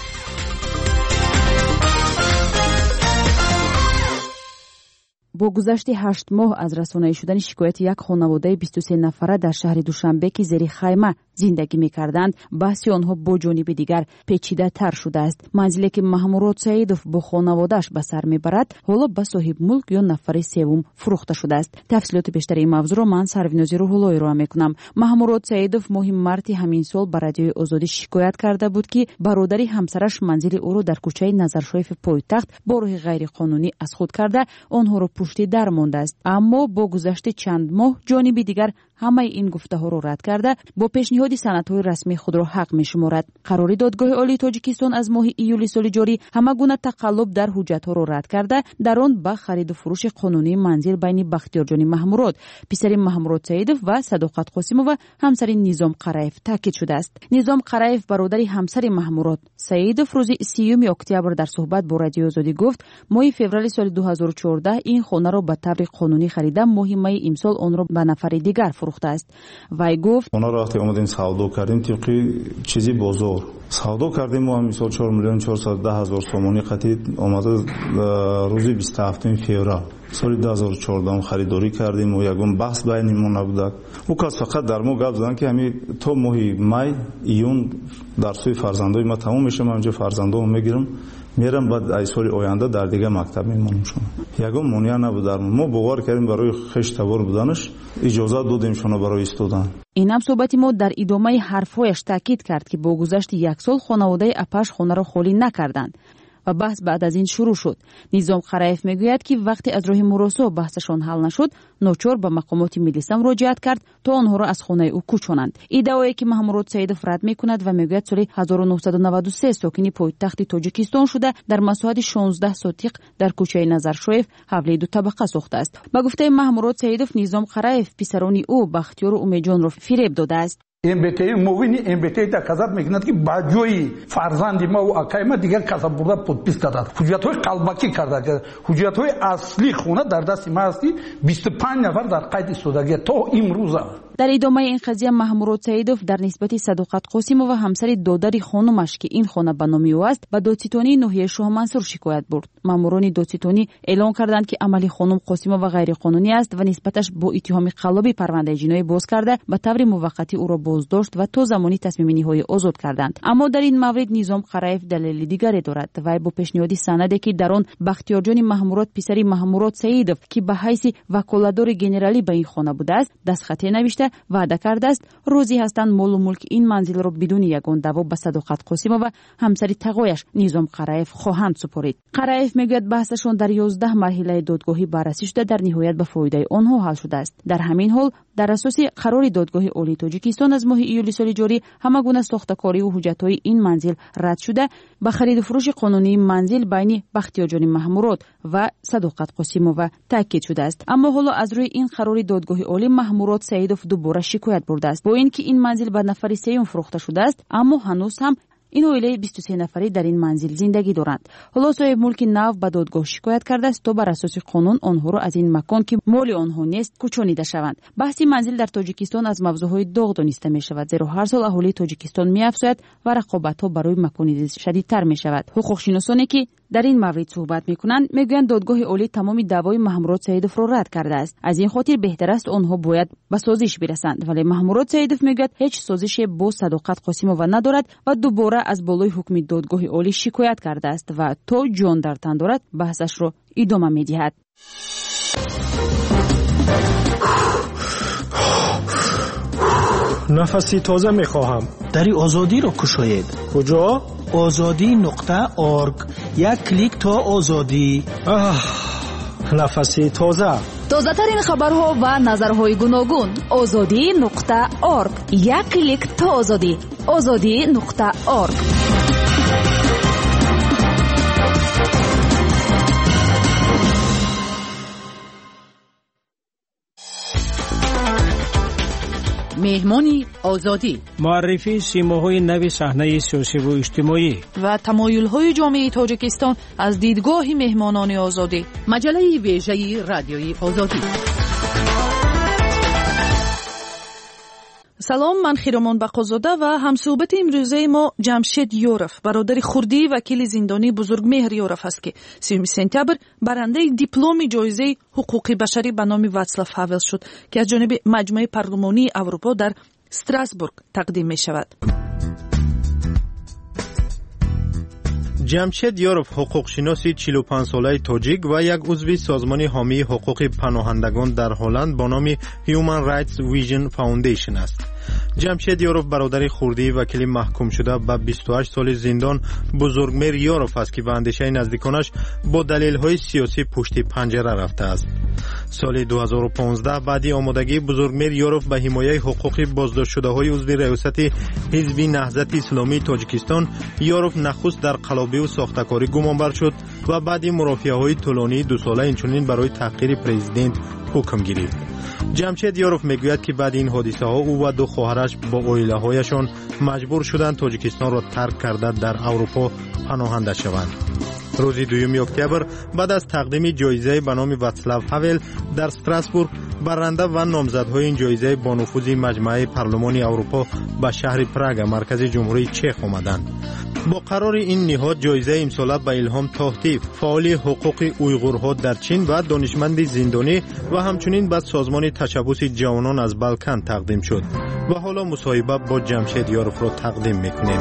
با گذشت هشت ماه از رسانه‌ای شدن شکایت یک خانواده بیست و سه نفره در شهر دوشنبه که زیر خیمه زندگی می‌کردند، بحث آنها با جانب دیگر پیچیده تر شده است. منزلی که محمود سعیدوف با خانواده‌اش به سر میبرد، حالا به صاحب ملک یا نفر سوم فروخته شده است. تفصیلات بیشتر این موضوع را من سرویناز روح‌الله ارائه می‌کنم. محمود سعیدوف ماه مارت همین سال به رادیوی آزادی شکایت کرده بود که برادری همسرش منزل او را در کوچه نظرشریف پایتخت با راه غیرقانونی از خود کرده، آنها را پشتی در مانده است. اما با گذشت چند ماه جانب دیگر همه این گفته ها را رد کرده با پیشنهاد سندهای رسمی خود را حق می شمارد. قراری دادگاه عالی تاجیکستان از ماه ایولی سال جاری همه گونه تقلب در حجت ها را رد کرده، در آن به خرید و فروش قانونی منزل بین بختیارجان محمود، پسر محمود سعیدوف و صداقت قاسمو و همسر نظام قرایف تاکید شده است. نظام قرایف برادر همسر محمود سعیدوف روز سیوم اکتبر در صحبت با رادیو آزادی گفت ماه فوریه سال دو هزار و چهارده این خانه را به طور قانونی خریده، ماه می امسال آن را به نفر دیگر فروخته است. وی گفت اونا را وقتی اومدیم سودا کردیم طبقی چیزی بازار سودا کردیم، ما مثلا چهار میلیون چهارصد و ده هزار سومانی قطعی اومده روز بیست و هفتم فوریه سال دو هزار و چهارده خریداری کردیم و یگون بحث بینمون نبود. او کس فقط در ما گفت زدن که همین تو ماه می ایون درسوی فرزندای ما تمام میشه، من اونجا فرزندامو میگیرم میرم بعد ای سال آینده در دیگه مکتب میمونم. شما یگون مونیا نبود. ما باور کردیم برای خش تبار بودنش اجازه دادیم شما برای استودان. اینم صحبتی ما در ادامه حرفایش تاکید کرد که با گذشت یک سال خانواده اپش خانه را خالی نکردند و بحث بعد از این شروع شد. نظام قرایف میگوید که وقتی از راه مراسا بحثشان حل نشد، ناچار به مقامات ملیسا مراجعت کرد تا آنها را از خانه او کوچانند. ادعایی که محمود سعیدوف رد میکند و میگوید سال هزار و نهصد و نود و سه ساکن پایتخت تاجیکستان شده، در مساحت شانزده ساتیق در کوچه نظرشریف حوله دو طبقه ساخته است. با گفته محمود سعیدوف نظام قرایف پسرانی او بختیار و امیدجان را فریب داده است. ام بی تی موینی ام بی تی تا казат мекунад ки ба ҷои фарзанди ма ва акаи ма дигар каса бурда подпис дадад. ҳуҷҷатҳои қалбакӣ карда. ҳуҷҷатҳои аслии хона дар дасти ма ҳасти بیست و پنج нафар дар қайди истодагӣ то имрӯза. در ادامه این قضیه محمود سعیدوف در نسبت صداقت قاسمو و همسر دادر خانمش که این خانه به نام او است به دادستانی ناحیه شاه منصور شکایت برد. ماموران دادستانی اعلام کردند که عمل خانم قاسمو و غیر قانونی است و نسبتش با اتهام قلابی پرونده جنایی باز کرده به طور موقتی او را بازداشت و تا زمانی تصمیم نهایی آزاد کردند. اما در این مورد نظام قرایف دلیل دیگری دارد و با پیشنهاد سندی که در آن بختیارجان محمود پسر محمود سعیدوف که به حیث وکالتدار گنرالی به این خانه بوده است دستخط نوشته وعده کرده است روزی هستند مال و ملک این منزل را بدون یگان دعوا به صداقت قاسمو و همسر تقویش نظام قرایف خواهند سپرید. قرایف میگوید بحثشون در یازده مرحله دادگاهی بررسی شده، در نهایت به فایده آنها حل شده است. در همین حال در اساس قرار دادگاه عالی تاجیکستان از ماه ایولی سال جاری همه گونه ساختکاری و حجت‌های این منزل رد شده، به خرید و فروش قانونی منزل بین بختیارجان محمود و صداقت قاسمو و تاکید شده است. اما حالا از روی این قرار دادگاه عالی محمود سعیدوف دوباره شکایت برده است. با اینکه این منزل به نفر سوم فروخته شده است، اما هنوز هم این عائله بیست و سه نفری در این منزل زندگی دارند. حالا صاحب ملک نو به دادگاه شکایت کرده است تا بر اساس قانون آنها را از این مکان که مال آنها نیست کوچانیده شوند. بحث منزل در تاجیکستان از موضوعهای داغ دانسته می شود، زیرا هر سال اهالی تاجیکستان می افزاید و رقابت ها برای مکانیزی شدیدتر می شود. حقوق شناسانی که در این مورد صحبت میکنند میگویند دادگاه عالی تمام دعوای محمود سعیدوف را رد کرده است. از این خاطر بهتر است آنها باید به سازش برسند، ولی محمود سعیدوف میگوید هیچ سازش با صداقت قاسمووا ندارد و دوباره از بالای حکم دادگاه عالی شکایت کرده است و تا جان در تن دارد بحثش را ادامه میدهد. نفسی تازه میخواهم. دری آزادی را کشاید. کجا؟ آزادی نقطه آرگ. یک کلیک تا آزادی. نفسی تازه. تازه ترین خبرها و نظرهای گوناگون. آزادی نقطه آرگ. یک کلیک تا آزادی. آزادی نقطه آرگ. مهمانی آزادی، معرفی سیماهای نو صحنه سیاسی و اجتماعی و تمایل‌های جامعه تاجیکستان از دیدگاه مهمانان آزادی. مجله ویژه رادیوی آزادی. سلام، من خیرامان بقازاده و همصحبت امروزه ما جمشید یورف، برادر خردی وکیل زندانی بزرگمهر یورف است که سیوم سپتامبر برنده دیپلم جایزه حقوق بشری به نام واتسلاو هاول شد که از جانب مجمع پارلمانی اروپا در استراسبورگ تقدیم می شود. جمشید یورف حقوق شناسی چهل و پنج ساله تاجیک و یک عضو سازمان حامی حقوق پناهندگان در هلند با نام Human Rights Vision Foundation است. جمشید یورف برادر خردی وکیل محکوم شده به بیست و هشت سال زندان بزرگمهر یورف است که به اندیشه نزدیکانش با دلایل سیاسی پشت پنجره رفته است. سال دو هزار و پانزده بعدی آمادگی بزرگمهر یورف به حمایت حقوق بازداشت شده های عضو ریاست حزب نهضت اسلامی تاجیکستان، یورف نخست در قلابی و ساختکاری گمانبر شد و بعدی مرافعه های طولانی دو ساله اینچنین برای تحقیر پرزیدنت حکم گرفت. جمشید یورف میگوید که بعد این حادثه ها او و دو خواهرش با عائله هایشان مجبور شدند تاجیکستان را ترک کرده در اروپا پناهنده شوند. روز دوم اکتبر بعد از تقدیم جایزه به نام واتسلاو هاول در استراسبورگ، برنده و نامزدهای این جایزه با نفوذ مجمع پارلمان اروپا به شهر پراگ مرکز جمهوری چک آمدند. با قرار این نهاد جایزه امسال به الهام تاهتی، فعال حقوق اویغورها در چین و دانشمند زندانی و همچنین به سازمان تشبث جوانان از بالکان تقدیم شد و حالا مصاحبه با جمشید یورف را تقدیم میکنیم.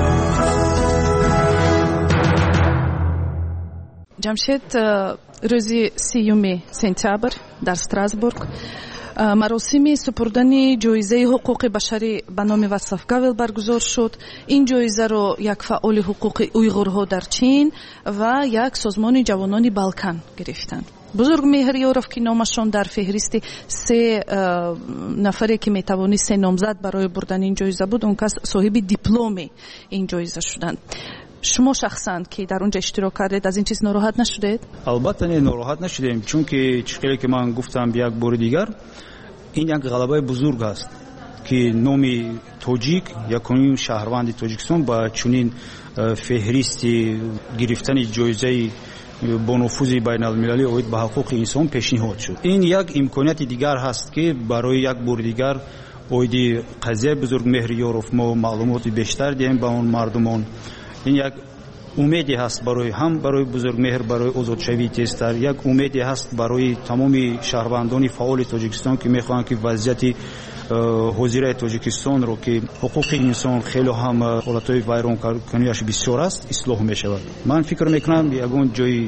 جمشید، روز سیوم سپتامبر در استراسبورگ مراسم سپردن جایزه حقوق بشری به نام واتسلاو هاول برگزار شد. این جایزه را یک فعال حقوق اویغورها در چین و یک سازمان جوانان بالکان گرفتند. بزرگمهر یورف که نامشان در فهرست سه نفری که میتوانست سه نامزد برای بردن این جایزه بود، اون کس صاحب دیپلم این جایزه شدند. شما شخصا که در اونجا اشتراک کردید از این چیز ناراحت نشدید؟ البته نه، ناراحت نشدیم، چون که چقدر که من گفتم یک بار دیگر این یک غلبه بزرگ است که نام تاجیک یکمین شهروند تاجیکستان با چنین فهرست گرفتن جایزه با نفوذ بین المللی اوید به حقوق انسان پیشنهاد شد. این یک امکانیت دیگر هست که برای یک بار دیگر اوید قضیه بزرگمهر یورف ما معلومات بیشتر دهیم به اون مردمان. این یک امیدی هست برای هم برای بزرگمهر، برای آزادشوی تستر، یک امیدی هست برای تمام شهروندان فعال تاجیکستان که میخواهند که وضعیت حاضر تاجیکستان رو که حقوق انسان خیلی هم حالتهای ویران کنیش بسیار است اصلاح می شود. من فکر میکنم یگان جای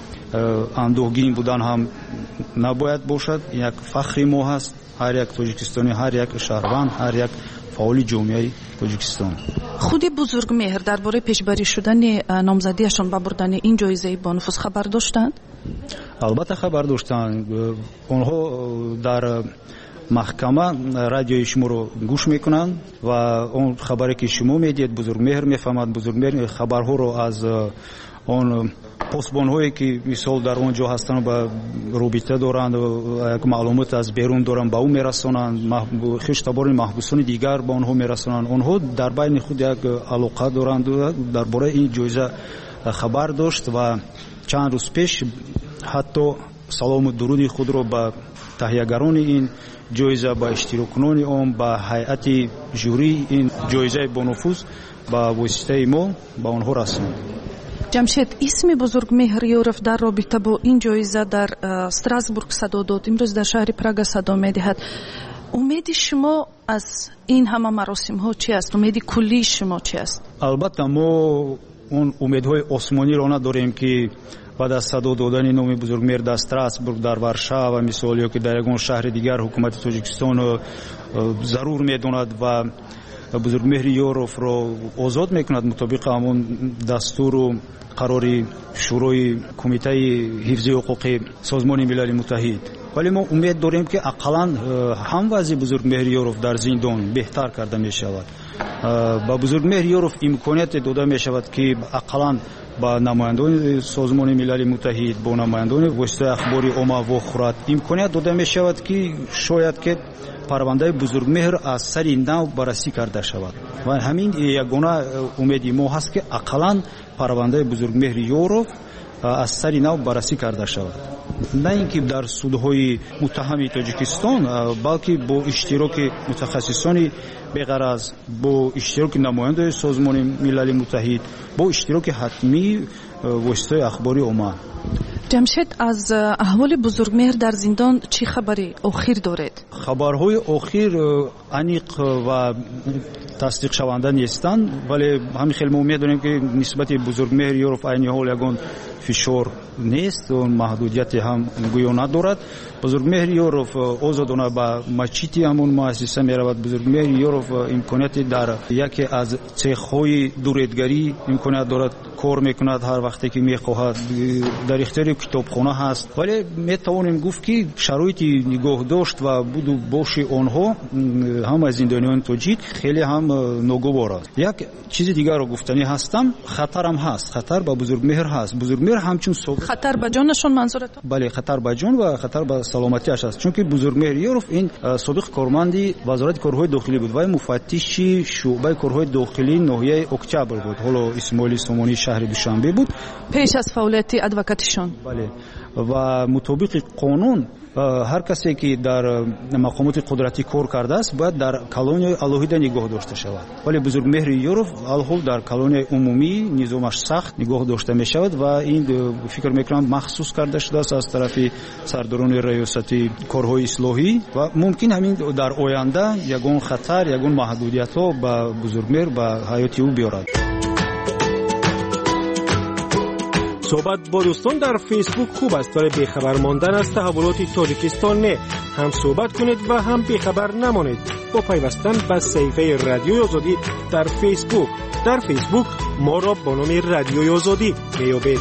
اندوهگین بودن هم نباید باشد. یک فخر ما هست، هر یک تاجیکستانی، هر یک شهروند، هر یک فعال جامعه تاجیکستان. خودی بزرگمهر درباره پیشبری شدن نامزدیشان به بردن این جایزه با نفوذ خبر داشتند؟ البته خبر داشتند. آنها در محکمه رادیوی شما رو گوش میکنند و اون خبری که شما میدید بزرگمهر میفهمد. بزرگمهر خبرها رو از اون پاسبان هایی که مثال در اونجا هستند و رابطه دارند و یک معلومات از بیرون دارند به اون میرسانند. خیشتبار محبوسان دیگر به اونها میرسانند. اونها در بین خود یک علاقه دارند درباره این جایزه خبر داشت و چند روز پیش حتی سلام و درود خود رو به تهیه‌گران این جایزه، به اشتراکنان آن، به هیئت جوری این جایزه با نفوذ با واسطه ما به آنها رساند. ҷамшед, исми Бузургмеҳр дар робита бо ин ҷоиза дар Страсбург садо дод, имрӯз дар шаҳри Прага садо медиҳад. умеди шумо аз ин ҳама маросимҳо чи аст? умеди куллии шумо чи аст? албатта мо он умедҳои осмониро надорем ки баъд аз садо додани номи Бузургмеҳр дар Страсбург, дар Варшава мисол ё ки дар ягон шаҳри дигар ҳукумати Тоҷикистон зарур медонад ва Бузургмеҳри Ёровро озод мекунад мутобиқи ҳамон дастуру қарори шӯрои кумитаи ҳифзи ҳуқуқи созмони милали муттаҳид. вале мо умед дорем ки ақаллан ҳам вазъи Бузургмеҳри Ёров дар зиндон беҳтар карда мешавад. ба Бузургмеҳри Ёров имконияте дода мешавад ки ақаллан ба намояндони созмони милали муттаҳид, бо намояндони воситаи ахбори омма вохӯрад имконият дода мешавад ки шояд ки парвандаи Бузургмеҳр аз сари нав баррасӣ карда шавад. ва ҳамин ягона умеди мо ҳаст ки ақаллан парвандаи Бузургмеҳри Ёров аз сари нав баррасӣ карда шавад. на ин ки дар судҳои муттаҳами Тоҷикистон, балки бо иштироки мутахассисони беғараз, бо иштироки намояндаи созмони милали муттаҳид, бо иштироки ҳатмии воситаи ахбори омма. ҷамшед, аз аҳволи Бузургмеҳр дар зиндон чӣ хабари охир доред? хабарҳои охир аниқ ва тасдиқшаванда нестанд, вале ҳамин хеле мо медонем ки нисбати Бузургмеҳри Ёров айни ҳол ягон фишор нест, маҳдудияте ҳам гӯё надорад. Бузургмеҳри Ёров озодона ба мачити ҳамон муассиса меравад. Бузургмеҳри Ёров имконияти дар яке аз цехҳои дуретгарӣ имконият дорад, кор мекунад ҳар вақте ки мехоҳад. дар ихтиёри китобхона ҳаст, вале метавонем гуфт ки шароити нигоҳдошт ва буду боши онҳо ҳамаи зиндониёни тоҷик хеле ҳам ногувор аст. як чизи дигарро гуфтанӣ ҳастам, хатарам ҳаст, хатар ба Бузургмеҳр ҳаст. Бузургмеҳр ҳамчун собиқ хатар ба ҷонашон манзурат? бале, хатар ба ҷон ва хатар ба саломатиаш аст, чунки Бузургмеҳри Ёров ин собиқ корманди вазорати корҳои дохилӣ буд. вай муфаттиши шуъбаи корҳои дохилии ноҳияи Октябр буд, ҳоло Исмоили Сомонии шаҳри Душанбе буд пеш аз фаъолияти адвокатишон. бале, ва мутобиқи қонун ҳар касе ки дар мақомоти қудратӣ кор кардааст бояд дар колонияи алоҳида нигоҳ дошта шавад. вале Бузургмеҳри Ёров алҳол дар колонияи умумӣ низомаш сахт нигоҳ дошта мешавад ва ин фикр мекунам махсус карда шудааст аз тарафи сардорони раёсати корҳои ислоҳӣ ва мумкин ҳамин дар оянда ягон хатар, ягон маҳдудиятҳо ба Бузургмеҳр ба ҳаёти ӯ биёрад. صحبت با دوستان در فیسبوک خوب است ولی بیخبر ماندن از تحولات تاجیکستان نه. هم صحبت کنید و هم بیخبر نمانید با پیوستن به صفحه رادیوی آزادی در فیسبوک. در فیسبوک ما را با نام رادیوی آزادی میابید.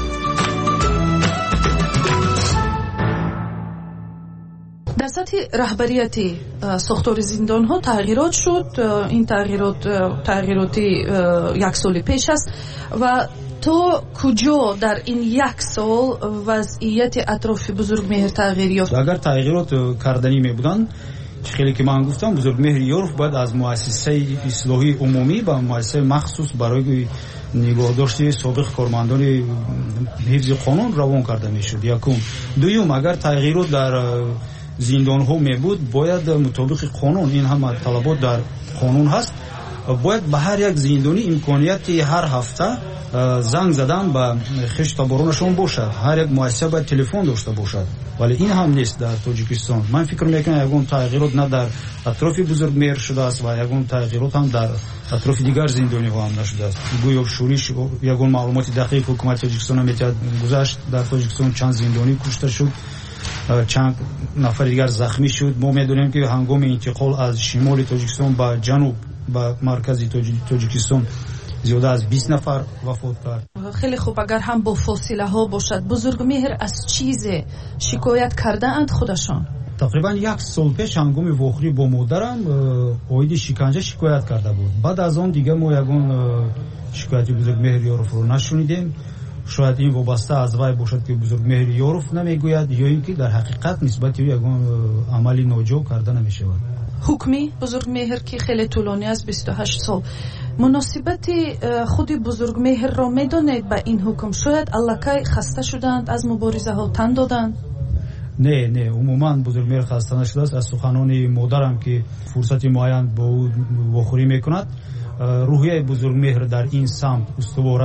در سطح رهبریتی ساختار زندان ها تغییرات شد. این تغییرات تغییراتی یک سال پیش است و تو کجا در این یک سال وضعیت اطراف Бузургмеҳр تغییر یافت؟ اگر تغییرات کردنی می بودند خیلی که من گفتم Бузургмеҳри Ёров باید از مؤسسه اصلاحی عمومی به مؤسسه مخصوص برای نگهداشتی سابق کارمندان حفظ قانون روان کرده میشد. یکم. دوم، اگر تغییرات در زندان ها می بود باید مطابق قانون، این هم طلبات در قانون هست، باید به هر یک زندانی امکانیت هر هفته زنگ زدن به خش تبارونشون باشد. هر یک مؤسسه باید تلفن داشته باشد، ولی این هم نیست در تاجیکستان. من فکر میکنم یگان تغییرات نه در اطراف Бузургмеҳр شده است و یگان تغییرات هم در اطراف دیگر زندانی ها هم نشده است. گویا شورش یگان معلومات دقیق حکومت تاجیکستان میتواند گذشت در تاجیکستان چند زندانی کشته شد، چند نفر دیگر زخمی شد. ما میدونیم که هنگام انتقال از شمال تاجیکستان به جنوب به مرکز تاجیکستان زیاده از بیست نفر وفات کرد. خیلی خوب، اگر هم با فاصله ها باشد Бузургмеҳр از چیز شکایت کرده اند خودشان؟ تقریبا یک سال پیش هنگام واخری با مادرم اوید شکنجه شکایت کرده بود. بعد از آن دیگه ما یگان شکایتی Бузургмеҳри Ёров رو نشنیدیم. شاید این وابسته از وی باشد که Бузургмеҳри Ёров نمیگوید یا اینکه در حقیقت نسبت به یگان عملی ناجور کرده نمیشود. حکمی Бузургмеҳр که خیلی طولانی است بیست و هشت سال، مناسبت خود Бузургмеҳр را میدانید با این حکم؟ شاید allakay خسته شدند از مبارزه ها، تن دادند؟ نه نه، عموما Бузургмеҳр خسته نشده است. از سخنان مادرم که فرصتی معین با او واخوری میکند، روحیه Бузургмеҳр در این سمت استوار است.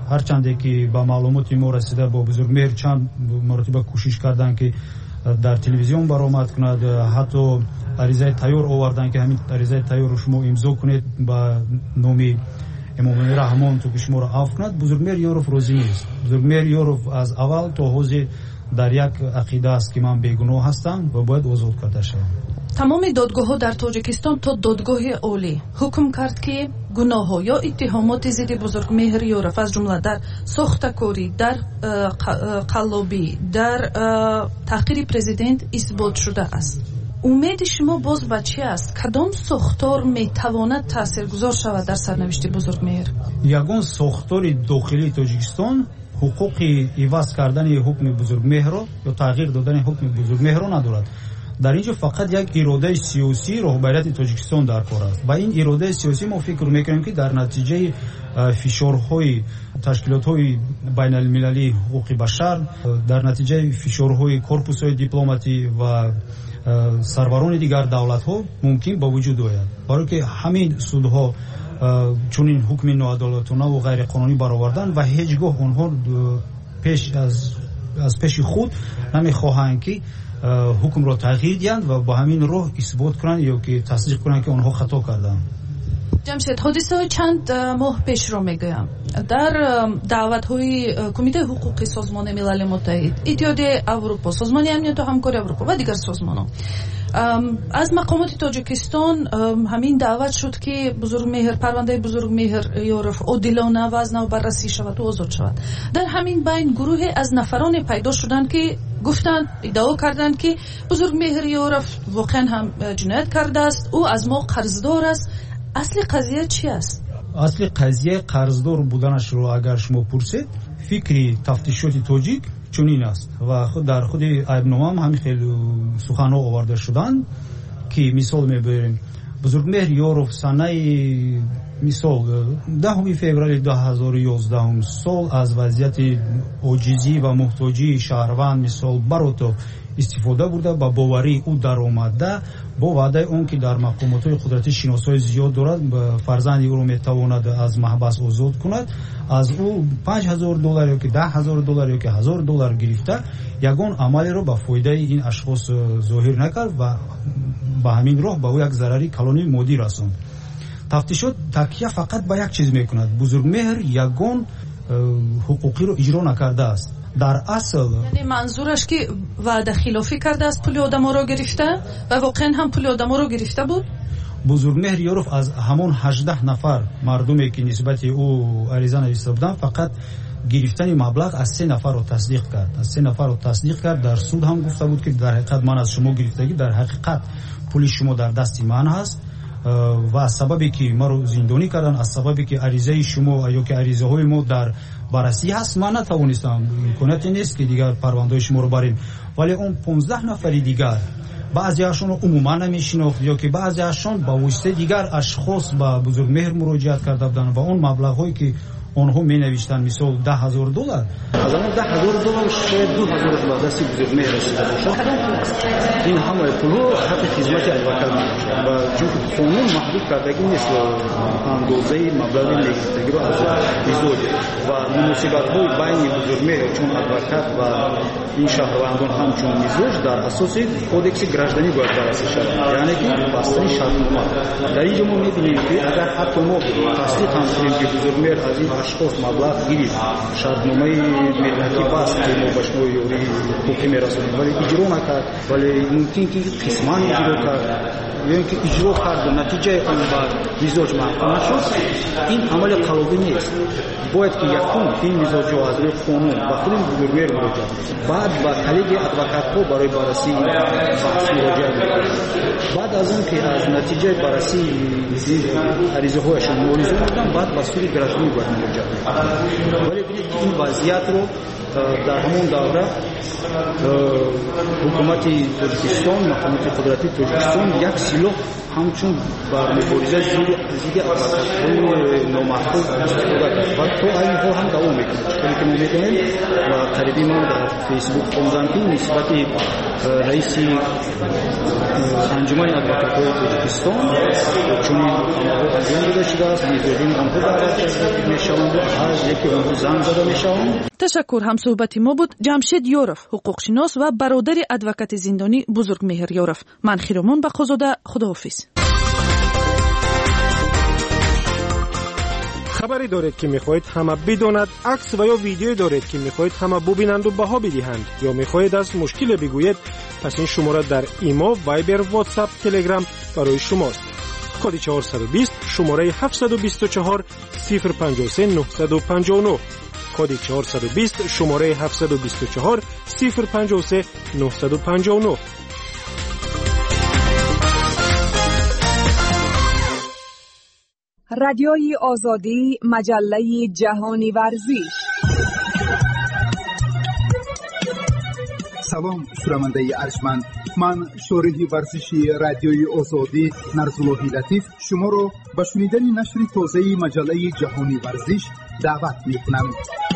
ҳарчанде ки ба маълумоти мо расида бо бузургмеҳр чанд маротиба кӯшиш карданд ки дар телевизион баромад кунад, ҳатто аризаи тайёр оварданд ки ҳамин аризаи тайёрро шумо имзо кунед ба номи эмомали раҳмон то ки шуморо афв кунад. бузургмеҳр ёров розӣ нест. бузургмеҳр ёров аз аввал то ҳозир дар як ақида аст ки ман бегуноҳ ҳастам ва бояд озод карда шавам. тамоми додгоҳҳо дар тоҷикистон то додгоҳи олӣ ҳукм кард ки гуноҳҳо ё иттиҳомоти зидди бузургмеҳр ёров аз ҷумла дар сохтакорӣ, дар қаллобӣ, дар таҳқири президент исбот шуда аст. умеди шумо боз ба чи аст? кадом сохтор метавонад таъсиргузор шавад дар сарнавишти бузургмеҳр? ягон сохтори дохилии тоҷикистон ҳуқуқи иваз кардани ҳукми бузургмеҳрро ё тағйир додани ҳукми бузургмеҳрро надорад. дар инҷо фақат як иродаи сиёсии роҳбарияти тоҷикистон дар кор аст. ба ин иродаи сиёсӣ мо фикр мекунем ки дар натиҷаи фишорҳои ташкилотҳои байналмилалии ҳуқуқи башар, дар натиҷаи фишорҳои корпусҳои дипломатӣ ва сарварони дигар давлатҳо мумкин ба вуҷуд ояд, барое ки ҳамин судҳо чунин ҳукми ноадолатонаву ғайриқонунӣ баровардан ва ҳеҷ гоҳ онҳо пеш аз пеши худ намехоҳанд ки ҳукмро тағйир диҳанд ва ба ҳамин роҳ исбот кунанд ё ки тасдиқ кунанд ки онҳо хато карданд. ҷамшед, ҳодисаҳои чанд моҳ пешро мегӯям. дар даъватҳои кумитаи ҳуқуқи созмони милали муттаҳид, иттиҳодияи аврупо, созмони амнияту ҳамкори аврупо ва дигар созмонҳо аз мақомоти тоҷикистон ҳамин даъват шуд ки бузургмеҳр, парвандаи бузургмеҳр ёров одилона ва аз нав баррасӣ шавад ва озод шавад. дар ҳамин байн гурӯҳе аз нафароне пайдо шуданд ки гуфтанд, иддао карданд ки бузургмеҳр ёров воқеан ҳам ҷиноят кардааст, ӯ аз мо қарздор аст. асли қазия чи аст? асли қазия қарздор буданашро агар шумо пурсед, фикри тафтишоти тоҷик чунин аст ва дар худи айбномаам ҳамин хеле суханҳо оварда шуданд ки мисол мебарем. бузургмеҳр ёров санаи мисол даҳуми феврали ду ҳазору ёздаҳум сол аз вазъияти оҷизӣ ва муҳтоҷии шаҳрванд мисол барото истифода бурда ба боварии ӯ даромада бо ваъдаи он ки дар мақомотҳои қудратӣ шиносои зиёд дорад, фарзанди ӯро метавонад аз маҳбас озод кунад, аз ӯ панҷ ҳазор доллар ё ки даҳ ҳазор доллар ё ки ҳазор доллар гирифта ягон амалеро ба фоидаи ин ашхос зоҳир накард ва ба ҳамин роҳ ба ӯ як зарари калони моддӣ расонд. тафтишот такя фақат ба як чиз мекунад: бузургмеҳр ягон ҳуқуқиро иҷро накардааст. дар асл яъне манзураш ки ваъдахилофӣ кардааст, пули одаморо гирифта ва воқеан ҳам пули одаморо гирифта буд. бузургмеҳр ёров аз ҳамон ҳаждаҳ нафар мардуме ки нисбати ӯ ариза нависта буданд фақат гирифтани маблағ аз се нафарро тасдиқ кард. аз се нафарро тасдиқ кард. дар суд ҳам гуфта буд ки дар ҳақиқат ман аз шумо гирифтагӣ, дар ҳақиқат пули шумо дар дасти ман ҳаст ва аз сабабе ки маро зиндонӣ кардан, аз сабабе ки аризаи шумо ё ки аризаҳои мо дар баррасӣ ҳаст, ман натавонистам, имконияте нест ки дигар парвандаҳои шуморо барем. вале он понздаҳ нафари дигар, баъзеашонро умуман намешинохт ё ки баъзеашон ба воситаи дигар ашхос ба бузургмеҳр муроҷиат карда буданд ва он маблағҳое ки онҳо менавиштанд, мисол даҳ ҳазор доллар, аз он даҳ ҳазор доллар шояд ду ҳазор доллар дасти бузургмеҳр расида бошад. ин ҳамаи пулҳо ҳаққи хизмати адвокат мебошад ва чунки қонун маҳдуд кардагӣ нест андозаи маблағи мегирифтагиро аз мизоҷ ва муносибатҳои байни бузургмеҳр чун адвокат ва ин шаҳрвандон ҳамчун мизоҷ дар асоси кодекси гражданӣ бояд баррасӣ шавад, яъне ки бастани шартнома. дар инҷо мо мебинем ки агар ҳатто мо тасдиқ ҳам кунем ки бузургмеҳр аз ин ашхос маблағ гирифт, шартномаи миллатӣ баст ки мо ба шумо ёрии ҳуқуқӣ мерасонем, вале иҷро накард, вале мумкин ки қисман иҷро кард ё ин ки иҷро карду натиҷаи он ба мизоҷ маҳкум нашуд, ин амали қалобӣ нест. бояд ки якум ин мизоҷҳо аз рӯи қонун ба худи бузургмеҳр муроҷиат, баъд ба коллегияи адвокатҳо барои баррасии баҳс муроҷиат мекунад. баъд аз он ки аз натиҷаи баррасии аризаҳояшон муориза буданд, баъд ба суди гражданӣ бояд муроҷиат мекунад. вале бинед ки ин вазъиятро дар ҳамон давра ҳукумати тоҷикистон, мақомоти қудратии тоҷикистон як силоҳ ҳамчун бар мубориза зидди адвокатҳои номаҳбуб истифода кард ва то айни ҳол ҳам давом мекунад. чунки ки мо медонем ва қарибӣ ман дар фейсбук хондам ки нисбати раиси انجمن ادوکات‌های تاجیکستان چون آنها انجام داده شده است می‌دونیم آنها دعوت می‌شوند هر یکی آنها زنگ زده می‌شوند. تشکر. هم صحبتی ما بود جمشید یورف حقوقشناس و برادر ادوکات زندانی بزرگ مهر یورف. من خیرمان بخزاده، خداحافظ. خبری دارید که میخواهید همه بداند، عکس و یا ویدیویی دارید که میخواهید همه ببینند و بها بدهند، یا میخواهید از مشکل بگویید، پس این شماره در ایما، وایبر، واتساپ، تلگرام برای شماست. کد چهارصد و بیست شماره هفتصد و بیست و چهار صفر پنجاه و سه نهصد و پنجاه و نه. کد چهارصد و بیست شماره هفتصد و بیست و چهار صفر پنجاه و سه نهصد و پنجاه و نه. رادیوی آزادی، مجله جهانی ورزش. سلام شنونده ارجمند، من شارح ورزشی رادیوی آزادی نرزالله لطیف شما را به شنیدن نشر تازه مجله جهانی ورزش دعوت می‌کنم.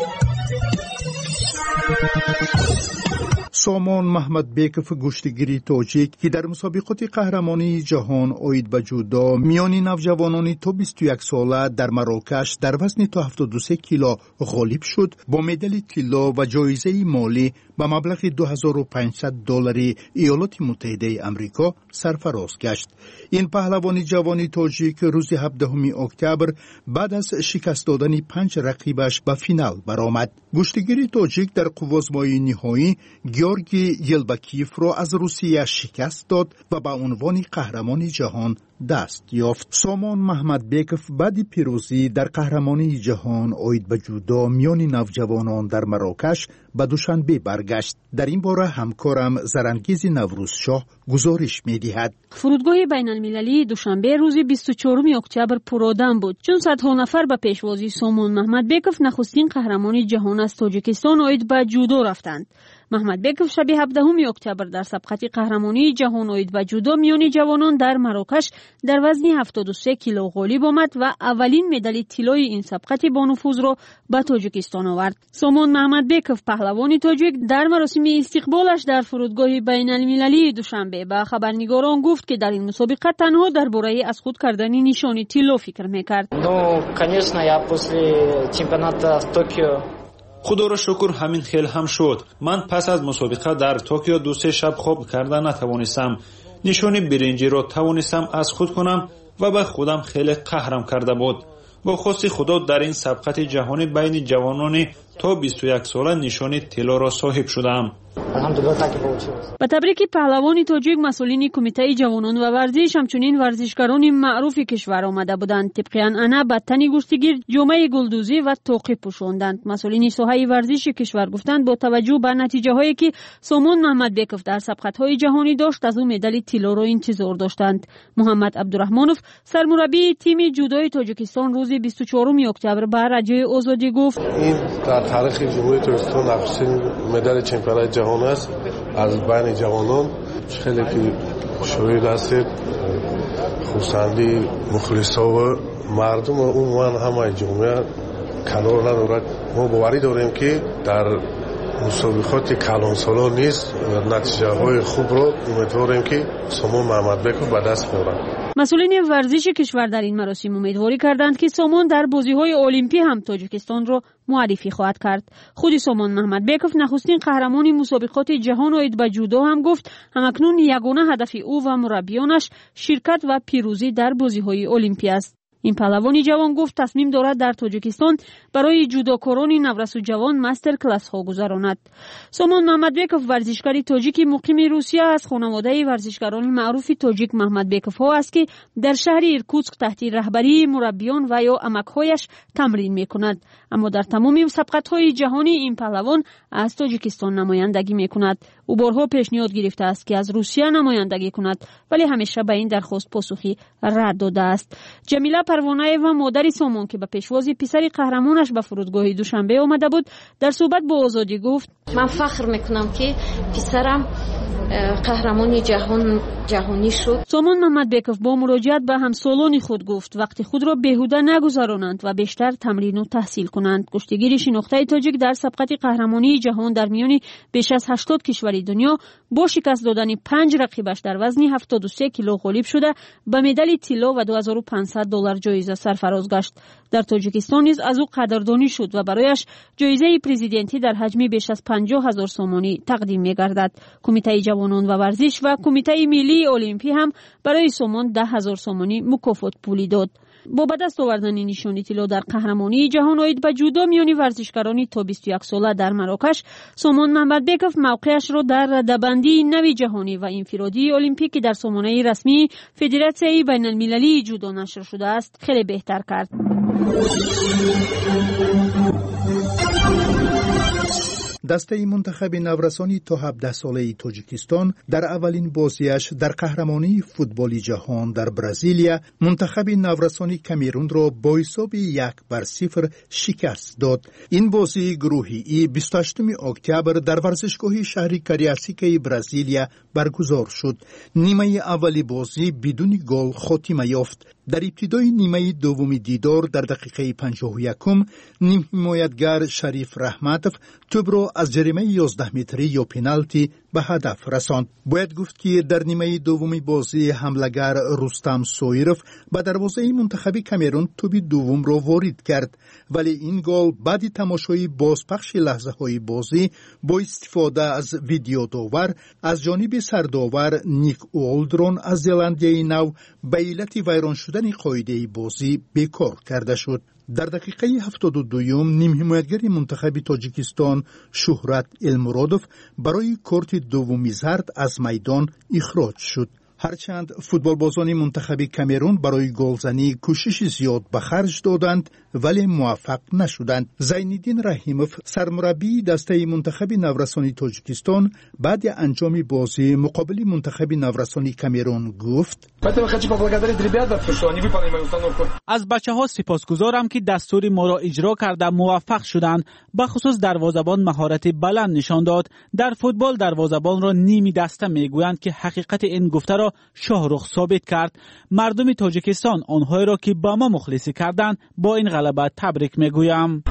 سامان محمد بیکف گشتگیری تاجیک که در مسابقات قهرمانی جهان اوید به جودو میان نوجوانان تا بیست و یک ساله در مراکش در وزن تا هفتاد و سه کیلو غالب شد، با مدال طلا و جایزه مالی به مبلغ دو هزار و پانصد دلار ایالات متحده آمریکا سرفراز گشت. این پهلوان جوان تاجیک روز هفدهم اکتبر بعد از شکست دادن پنج رقیبش به فینال برآمد. گشتگیری تاجیک در قوازمای نهایی گیورگی یلبکیف را از روسیه شکست داد و به عنوان قهرمان جهان دست یافت. سامان محمد بیکف بعد پیروزی در قهرمانی جهان اوید به جودو میان نوجوانان در مراکش به دوشنبه برگشت. در این باره همکارم زرنگیز نوروزشاه گزارش می‌دهد. فرودگاه بین المللی دوشنبه روز بیست و چهارم اکتبر پرآدم بود، چون صدها نفر به پیشوازی سامان محمد بیکف نخستین قهرمان جهان از تاجیکستان اوید به جودو رفتند. محمد بیکف شب هفدهم اکتبر در سبقت قهرمانی جهان اوید به جودو میان جوانان در مراکش در وزن هفتاد و سه کیلو غالب آمد و اولین مدال طلای این سبقت با نفوذ را به تاجیکستان آورد. سامان محمد بیکف پهلوان تاجیک در مراسم استقبالش در فرودگاه بین المللی دوشنبه به خبرنگاران گفت که در این مسابقه تنها درباره از خود کردن نشان طلا فکر میکرد. Ну, конечно, я после чемпионата в Токио خدا را شکر همین خیلی هم شد. من پس از مسابقه در توکیو دو سه شب خواب کردن نتوانستم. نشانی برنجی را توانستم از خود کنم و به خودم خیلی قهرم کرده بود. با خواست خدا در این سبقت جهانی بین جوانان تا بیست و یک ساله نشانی طلا را صاحب شدم. با تبریک پهلوان تاجیک مسئولین کمیته جوانان و ورزش همچنین ورزشکاران معروف کشور آمده بودند. طبق عنعنه به تن گشتگیر جامه گلدوزی و طاقی پوشاندند. مسئولین ساحه ورزش کشور گفتند با توجه به نتیجه هایی که سامان محمد بیکف در سبقت های جهانی داشت از او مدال طلا را انتظار داشتند. محمد عبدالرحمنوف سرمربی تیم جودوی تاجیکستان روز بیست و چهارم اکتبر به رادیوی آزادی گفت این در تاریخ جمهوری تاجیکستان نخستین مدال چمپیونات جهان است از بین جوانان. خیلی که شاید هستید خوشندی مخلصا و مردم عموما همه جامعه کنار ندارد. ما باوری داریم که در مسابقات کلانسالا نیز نتیجه های خوب را امیدواریم که سامان محمد بیکف به دست میارد. مسئولین ورزش کشور در این مراسم امیدواری کردند که سامان در بازی‌های المپی هم تاجیکستان را معرفی خواهد کرد. خود سامان محمد بیکف نخستین قهرمان مسابقات جهان اوید به جودو هم گفت همکنون یگانه هدف او و مربیانش شرکت و پیروزی در بازی‌های المپی است. این پهلوانی جوان گفت تصمیم دارد در تاجیکستان برای جودوکاران نورس و جوان مستر کلاس ها گذراند. سامان محمد بیکف ورزشکار تاجیک مقیم روسیه از خانواده ورزشکاران معروف تاجیک محمد بیکف ها است که در شهر ایرکوتسک تحت رهبری مربیان و یا عمک‌هایش تمرین می‌کند. اما در تمام سبقت‌های جهانی این پهلوان از تاجیکستان نمایندگی می‌کند. او بارها پیشنهاد گرفته است که از روسیه نمایندگی کند، ولی همیشه به این درخواست پاسخی رد داده است. جمیله پروانه و مادر سامان که به پیشوازی پسر قهرمانش به فرودگاه دوشنبه آمده بود در صحبت با آزادی گفت من فخر میکنم که پسرم قهرمان جهان جهانی شد. سامان محمدبکов با مراجعت به همسالان خود گفت وقتی خود را بیهوده نگذرانند و بیشتر تمرین و تحصیل کنند. کشتیگیر شناخته تاجیک در سبقت قهرمانی جهان در میان بیش از هشتاد کشوری دنیا با شکست دادن پنج رقیبش در وزن هفتاد و سه کیلو غالب شده به مدال طلا و دو هزار و پانصد دلار جایزه سرفراز گشت. در تاجیکستان نیز از او قدردانی شد و برایش جایزه پرزیدنتی در حجم بیش از پنجاه هزار سومانی تقدیم می‌گردد. کمیته جوانان و ورزش و کمیته ملی المپی هم برای سامان ده هزار سومانی مکافات پولی داد. با به دست آوردن نشانی طلا در قهرمانی جهان اوید به جودو میانی ورزشکارانی تا بیست و یک ساله در مراکش، سامان محمدبکov موقعش را در رده‌بندی نوی جهانی و انفرادی المپیک در سامانه رسمی فدراسیون بین المللی جودو نشر شده است خیلی بهتر کرد. دسته منتخب نورسانی تا هفده ساله تاجیکستان در اولین بازیش در قهرمانی فوتبال جهان در برزیلیا منتخب نورسانی کامرون را با حساب یک بر صفر شکست داد. این بازی گروهی بیست و هشتم اکتبر در ورزشگاه شهر کاریاسیکای برزیلیا برگزار شد. نیمه اولی بازی بدون گل خاتمه یافت. در ابتدای نیمه دوم دیدار در دقیقه پنجاه و یکم نیم حمایتگر شریف رحمتوف توپ را از جریمه یازده متری یا پنالتی به هدف رساند. باید گفت که در نیمه دوم بازی حمله‌گر رستم سویروف به دروازه منتخب کامرون توپ دوم را وارد کرد، ولی این گل بعد تماشای بازپخش لحظه‌های بازی با استفاده از ویدیو داور از جانب سرداور نیک اولدرون از زلندیای نو به علت ویران شدن قاعده بازی بیکار کرده شد. در دقیقه هفتاد و دوم نیم حمایتگر منتخب تاجیکستان شهرت المرادوف برای کارت دومی زرد از میدان اخراج شد. هرچند فوتبالبازان منتخب کامرون برای گلزنی کوشش زیاد به خرج دادند ولی موفق نشدند. زینالدین رحیموف سرمربی دسته منتخب نورسانی تاجیکستان بعد انجام بازی مقابل منتخب نورسانی کامرون گفت: از بچه‌ها سپاسگزارم که دستور ما را اجرا کرده موفق شدند. به خصوص دروازه‌بان مهارت بلند نشان داد. در فوتبال دروازه‌بان را نیمی دسته میگویند که حقیقت این گفته را شاهرخ ثابت کرد. مردم تاجیکستان آنهایی را که با ما مخلصی کردند با این غلبه تبریک میگویم.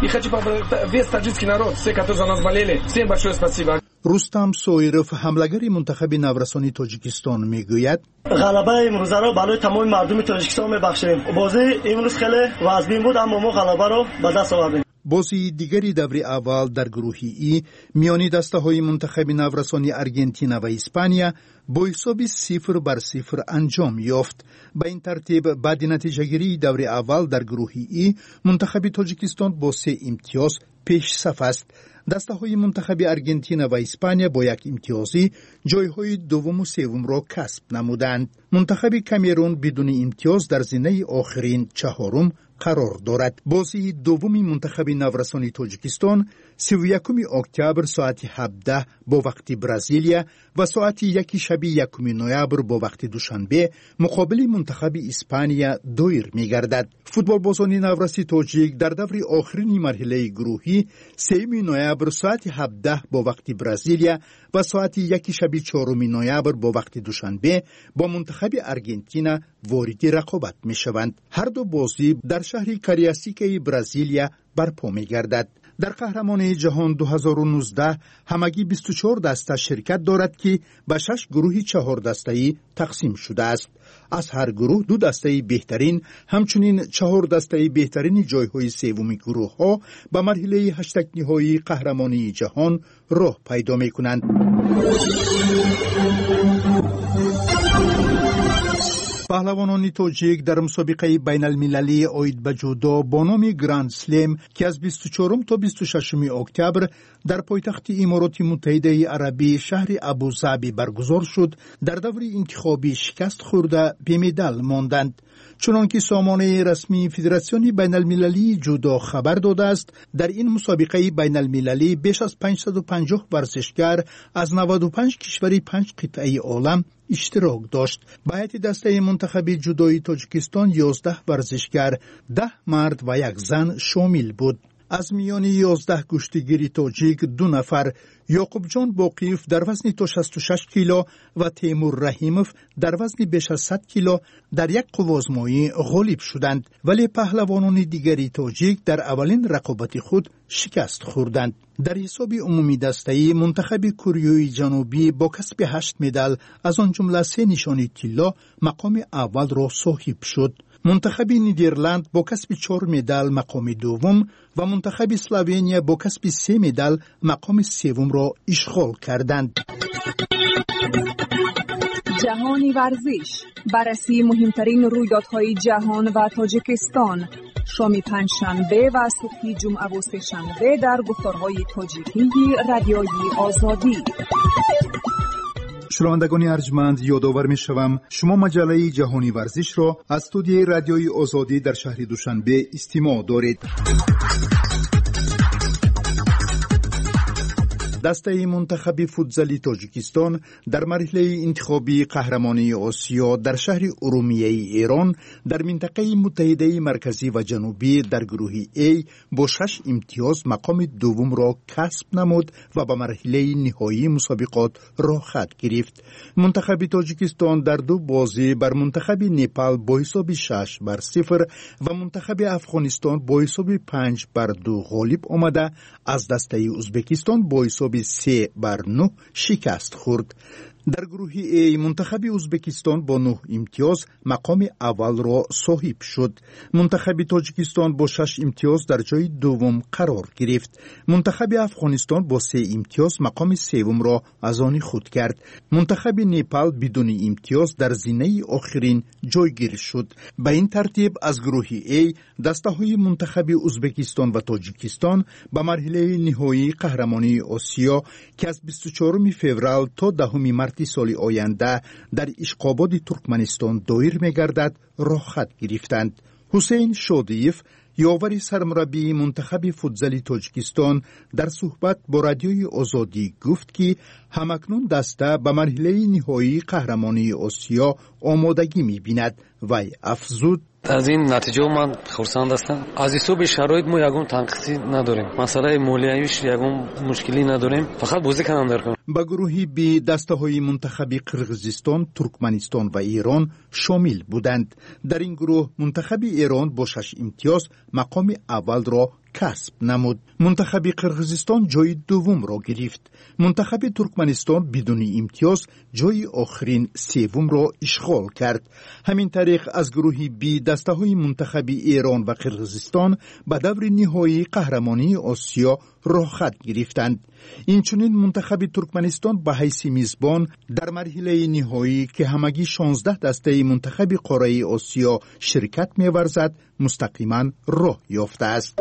رستم سویروف حمله‌گر منتخب نورسانی تاجیکستان میگوید: غلبه امروز را برای تمام مردم تاجیکستان میبخشیم. بازی امروز خیلی وزبین بود اما ما غلبه را به دست آوردیم. بازی دیگری دور اول در گروهی ای میانی دسته های منتخب نورسانی ارژانتین و اسپانیا با حساب صفر بر صفر انجام یافت. به این ترتیب بعد نتیجه گیری دور اول در گروهی ای منتخب تاجیکستان با سه امتیاز پیش صف است. دسته های منتخب ارژانتین و اسپانیا با یک امتیازی جایهای دوم و سوم را کسب نمودند. منتخب کامرون بدون امتیاز در زینه آخرین چهارم قرار دارد. بازی دومی منتخب نورسانی تاجیکستان سی و یکم اکتبر ساعت هفده با وقت برزیلیا و ساعت یک شب یکم نوامبر با وقت دوشنبه مقابل منتخب اسپانیا دایر می‌گردد. فوتبالبازان نورسی تاجیک در دور آخرین مرحله گروهی سوم نوامبر ساعت هفده با وقت برزیلیا و ساعت یک شب چهارم نوامبر با وقت دوشنبه با منتخب ارژانتین وارد رقابت می‌شوند. هر دو بازی در شهر کاریاسیکای برزیلیا برپا می‌گردد. در قهرمانی جهان دو هزار و نوزده همگی بیست و چهار دسته شرکت دارد که به شش گروه چهار دسته‌ای تقسیم شده است. از هر گروه دو دسته بهترین همچنین چهار دسته بهترین جایهای سوم گروه ها به مرحله هشتگ نهایی قهرمانی جهان راه پیدا می‌کنند. پهلوانان تاجیک در مسابقه بین المللی اوید به جودو با نام گراند سلم که از بیست و چهارم تا بیست و ششم اکتبر در پایتخت امارات متحده عربی شهر ابوظبی برگزار شد، در دور انتخابی شکست خورده به مدال ماندند. چنانکه سامانه رسمی فدراسیون بین المللی جودو خبر داده است، در این مسابقه بین المللی بیش از پانصد و پنجاه ورزشگر از نود و پنج کشور پنج قطعه عالم اشتراک داشت. به هیئت دسته منتخب جودوی تاجیکستان یازده ورزشگر، ده مرد و یک زن شامل بود. از میان یازده کشتیگیر تاجیک دو نفر یعقوب جان باقیف در وزن تا شصت و شش کیلو و تیمور رحیموف در وزن بیش از صد کیلو در یک قوازمایی غالب شدند، ولی پهلوانان دیگری تاجیک در اولین رقابت خود شکست خوردند. در حساب عمومی دسته‌ای منتخب کره جنوبی با کسب هشت مدال از آن جمله سه نشانی طلا مقام اول را صاحب شد. منتخب نیدرلند با کسب چهار مدال مقام دوم و منتخب اسلوونیا با کسب سه مدال مقام سوم را اشغال کردند. جهانی ورزش، بررسی مهمترین رویدادهای جهان و تاجیکستان، شام پنجشنبه و صبح جمعه و سه‌شنبه در گفتارهای تاجیکی رادیوی آزادی. شنوندگان ارجمند، یادآور می‌شوم شما مجله جهانی ورزش را از استودیوی رادیوی آزادی در شهر دوشنبه استماع دارید. دسته منتخب فوتزالی تاجیکستان در مرحله انتخابی قهرمانی آسیا در شهر ارومیه ایران در منطقه متحده مرکزی و جنوبی در گروه A با شش امتیاز مقام دوم را کسب نمود و به مرحله نهایی مسابقات راه خط گرفت. منتخب تاجیکستان در دو بازی بر منتخب نپال با حساب شش بر صفر و منتخب افغانستان با حساب پنج بر دو غالب آمده از دسته ازبکستان با حساب سه بر نه شکست خورد. در گروه ای منتخب ازبکستان با نه امتیاز مقام اول را صاحب شد. منتخب تاجیکستان با شش امتیاز در جای دوم قرار گرفت. منتخب افغانستان با سه امتیاز مقام سوم را از آن خود کرد. منتخب نپال بدون امتیاز در زینه آخرین جایگیر شد. به این ترتیب از گروه ای دسته های منتخب ازبکستان و تاجیکستان به مرحله نهایی قهرمانی آسیا که از بیست و چهارم فوریه تا دهم مارس سال آینده در اشقاباد ترکمنستان دایر می‌گردد راه خط گرفتند. حسین شادیف یاور سرمربی منتخب فوتزالی تاجیکستان در صحبت با رادیوی آزادی گفت که همکنون دسته به مرحله نهایی قهرمانی آسیا آمادگی می‌بیند و افزود از این نتیجه من خرسند هستم. از حساب شرایط ما یگون تنقیصی نداریم. مسئله مالیویش یگون مشکلی نداریم. فقط بازی کنم درکم. با گروهی بی دسته های منتخبی قرغیزستان، ترکمنستان و ایران شامل بودند. در این گروه منتخب ایران با شش امتیاز مقام اول را کسب نمود. منتخب قرغیزستان جای دوم را گرفت. منتخب ترکمنستان بدون امتیاز جای آخرین سوم را اشغال کرد. همین طریق از گروه بی دسته های منتخبی ایران و قرغیزستان به دور نهایی قهرمانی آسیا راه خط گرفتند. اینچنین منتخب ترکمنستان به حیث میزبان در مرحله نهایی که همگی شانزده دسته منتخب قاره آسیا شرکت می‌ورزد مستقیما راه یافته است.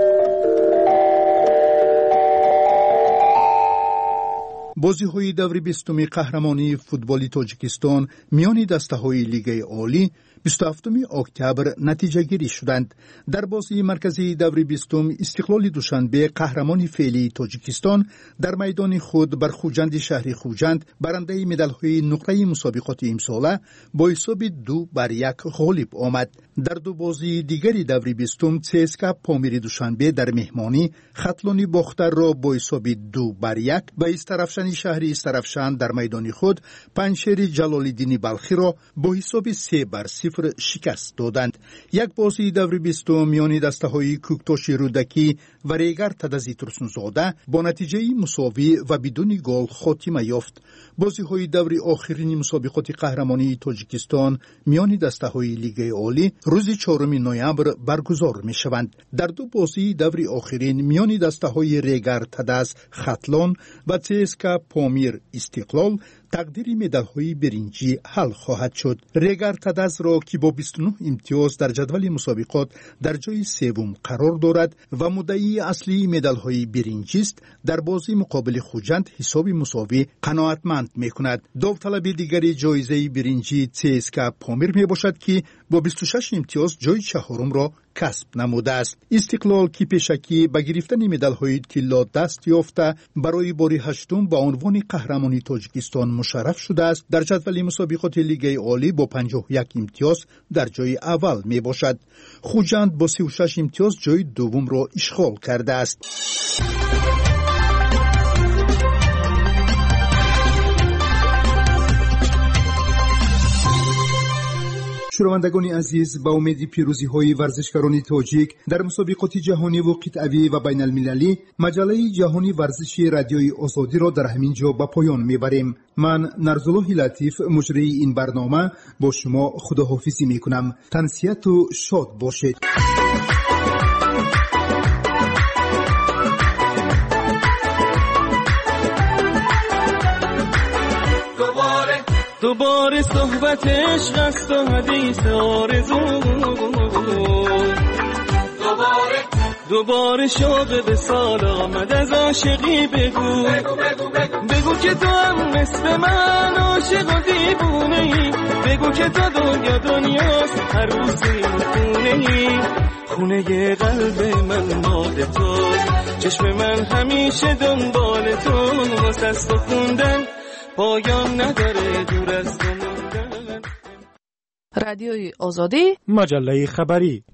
بازی های دور بیستم قهرمانی فوتبالی تاجیکستان میان دسته های لیگ عالی بیست و هفتم اکتبر نتیجه گیری شدند. در بازی مرکزی دور بیستم استقلال دوشنبه قهرمان فعلی تاجیکستان در میدان خود بر خوجند شهر خوجند برنده مدال های نقره مسابقات امساله با حساب دو بر یک غالب آمد. در دو بازی دیگری دور بیستم سیسکا پامیر دوشنبه در مهمانی خطلانی باختر را با حساب دو بر یک و استرفشن شهری استرفشن در میدان خود پنشیر جلال‌الدین بلخی را با حساب سه بر صفر شکست دادند. یک بازی دور بیستم میان دسته های کوکتاش رودکی و ریگر تدزی ترسنزاده با نتیجه مساوی و بدون گل خاتمه یافت. بازی های دور آخرین مسابقات قهرمانی تاجیکستان میان دسته های لیگ عالی روز چهارم نوامبر برگزار می شوند. در دو بازی دور آخرین میان دسته های ریگر تدز خطلان و سیسکا پامیر استقلال تقدیر مدال های برنجی حل خواهد شد. ریگر تدز را که با بیست و نه امتیاز در جدول مسابقات در جای سوم قرار دارد و مدعی اصلی مدال های برنجی است، در بازی مقابل خوجند حساب مساوی قناعتمند می کند. داوطلب دیگری جایزه برنجی سیسکا پامیر می باشد که با بیست و شش امتیاز جای چهارم را کسب نموده است. استقلال که پیشکی به گرفتن مدال های طلا دست یافته برای بار هشتم به عنوان قهرمانی تاجیکستان مشرف شده است، در جدول مسابقات لیگ عالی با پنجاه و یک امتیاز در جای اول می باشد. خوجند با سی و شش امتیاز جای دوم را اشغال کرده است. شنوندگان عزیز، با امید پیروزی های ورزشکاران تاجیک در مسابقات جهانی و قطعی و بین المللی، مجله جهانی ورزشی رادیوی آزادی را در همین جا به پایان میبریم. من نرزالله لطیف مجری این برنامه با شما خداحافظی میکنم. تنسیت و شاد باشید. دوباره صحبت عشق است و حدیث آرزو، دوباره دوباره شوق به سال آمد از عاشقی بگو بگو, بگو, بگو. بگو که تو هم مثل من عاشق و دیوونه ای، بگو که تو دنیا دنیاست هر روز این خونه ای، خونه قلب من مال توست، چشم من همیشه دنبال تو، واسه است و خوندن پایان نداره دور از تو موندن. رادیوی آزادی، مجله خبری.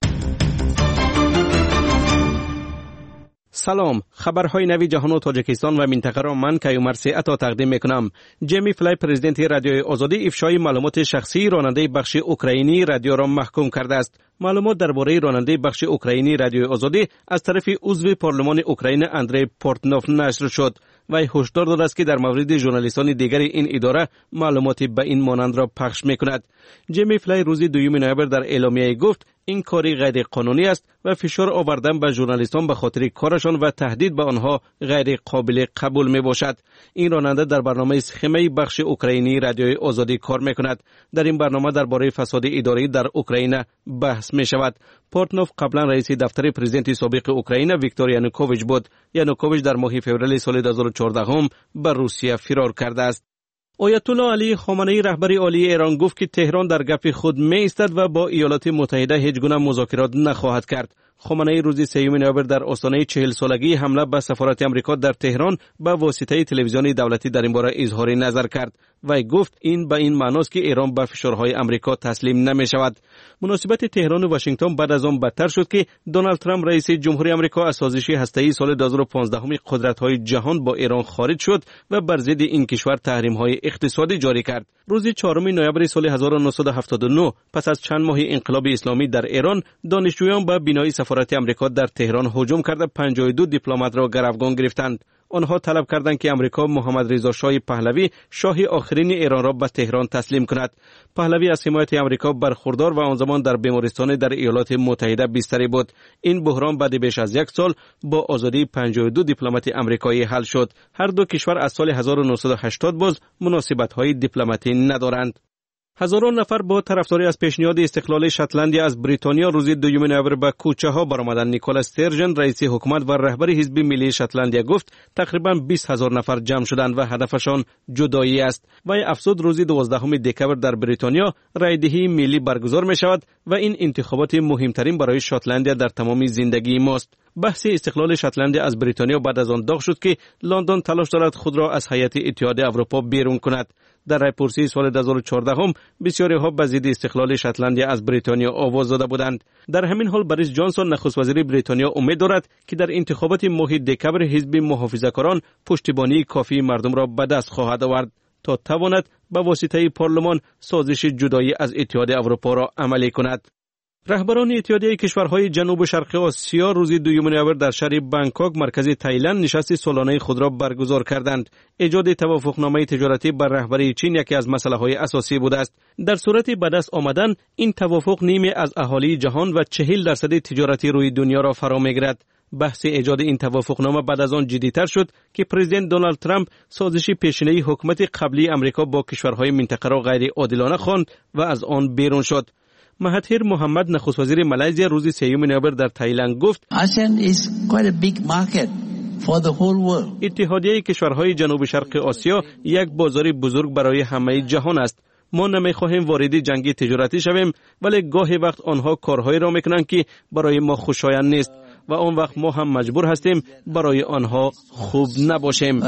سلام، خبرهای نوی جهان و تاجیکستان و منطقه را من کیومر سیعتا تقدیم میکنم. جیمی فلای پرزیدنت رادیوی آزادی افشای معلومات شخصی راننده بخش اوکراینی رادیو را محکوم کرده است. معلومات درباره راننده بخش اوکراینی رادیوی آزادی از طرف عضو پارلمان اوکراین اندری پورتنوف نشر شد. وی هشدار داده است که در مورد ژورنالیستان دیگر این اداره معلوماتی به این مانند را پخش میکند. جیمی فلای روز دوم نوامبر در اعلامیه گفت این کاری غیر قانونی است و فشار آوردن به ژورنالیستان به خاطر کارشان و تهدید به آنها غیر قابل قبول می باشد. این راننده در برنامه سخمه بخش اوکراینی رادیوی آزادی کار می کند. در این برنامه درباره فساد اداری در اوکراین بحث می شود. پورتنوف قبلا رئیس دفتر پرزیدنت سابق اوکراین ویکتور یانوکوویچ بود. یانوکوویچ در ماه فوریه سال دو هزار و چهارده هم به روسیه فرار کرده است. آیت الله علی خامنه‌ای رهبر عالی ایران گفت که تهران در گپ خود می ایستد و با ایالات متحده هیچ گونه مذاکرات نخواهد کرد. خامنه‌ای روز سوم نوامبر در آستانه چهل سالگی حمله به سفارت آمریکا در تهران به واسطه تلویزیون دولتی در این باره اظهار نظر کرد و گفت این به این معناست که ایران به فشارهای آمریکا تسلیم نمی‌شود. مناسبت تهران و واشنگتن بعد از آن بدتر شد که دونالد ترامپ رئیس جمهوری آمریکا از سازش هسته‌ای سال دو هزار و پانزده هم قدرت‌های جهان با ایران خارج شد و بر ضد این کشور تحریم‌های اقتصادی جاری کرد. روز چهارم نوامبر سال هزار و نهصد و هفتاد و نه پس از چند ماه انقلاب اسلامی در ایران، دانشجویان به بنای سفارت آمریکا در تهران هجوم کرده پنجاه و دو دیپلمات را گروگان گرفتند. آنها طلب کردند که آمریکا محمد رضا شاه پهلوی شاه آخرین ایران را به تهران تسلیم کند. پهلوی از حمایت آمریکا برخوردار و آن زمان در بیمارستان در ایالات متحده بستری بود. این بحران بعد بیش از یک سال با آزادی پنجاه و دو دیپلمات آمریکایی حل شد. هر دو کشور از سال هزار و نهصد و هشتاد باز مناسبت‌های دیپلماتی ندارند. هزاران نفر با طرفداری از پیشنهاد استقلال شتلندی از بریتانیا روز دوم نوامبر به کوچه ها برآمدند. نیکولاس سترجن رئیس حکومت و رهبر حزب ملی شتلندیا گفت تقریبا بیست هزار نفر جمع شدند و هدفشان جدایی است. و افزود روز دوازدهم دکمبر در بریتانیا رایدهی ملی برگزار می شود و این انتخابات مهمترین برای شتلندیا در تمام زندگی ماست. بحث استقلال شتلندیا از بریتانیا بعد از آن داغ شد که لندن تلاش دارد خود را از هیئت اتحاد اروپا بیرون کند. در رایپرسی سال دو هزار و چهارده هم بسیاری ها به ضد استقلال شتلندیا از بریتانیا آواز داده بودند. در همین حال بریس جانسون نخست وزیر بریتانیا امید دارد که در انتخابات ماه دکمبر حزب محافظه‌کاران پشتیبانی کافی مردم را به دست خواهد آورد تا تواند به واسطه پارلمان سازش جدایی از اتحاد اروپا را عملی کند. رهبران اتحادیه کشورهای جنوب و شرق آسیا روز دوم نوامبر در شهر بانکوک مرکز تایلند نشست سالانه خود را برگزار کردند. ایجاد توافقنامه تجارتی بر رهبری چین یکی از مسائل اساسی بوده است. در صورت به دست آمدن این توافق نیمه از اهالی جهان و چهل درصد تجارتی روی دنیا را فرا میگیرد. بحث ایجاد این توافقنامه بعد از آن جدی‌تر شد که پرزیدنت دونالد ترامپ سازش پیشینه حکومت قبلی آمریکا با کشورهای منطقه را غیر عادلانه خواند و از آن بیرون شد. مهاتیر محمد نخست وزیر مالزیا روز سوم نوامبر در تایلند گفت اتحادیه کشورهای جنوب شرق آسیا یک بازار بزرگ برای همه جهان است. ما نمیخواهیم وارد جنگ تجارتی شویم، ولی گاهی وقت آنها کارهایی را میکنند که برای ما خوشایند نیست و آن وقت ما هم مجبور هستیم برای آنها خوب نباشیم.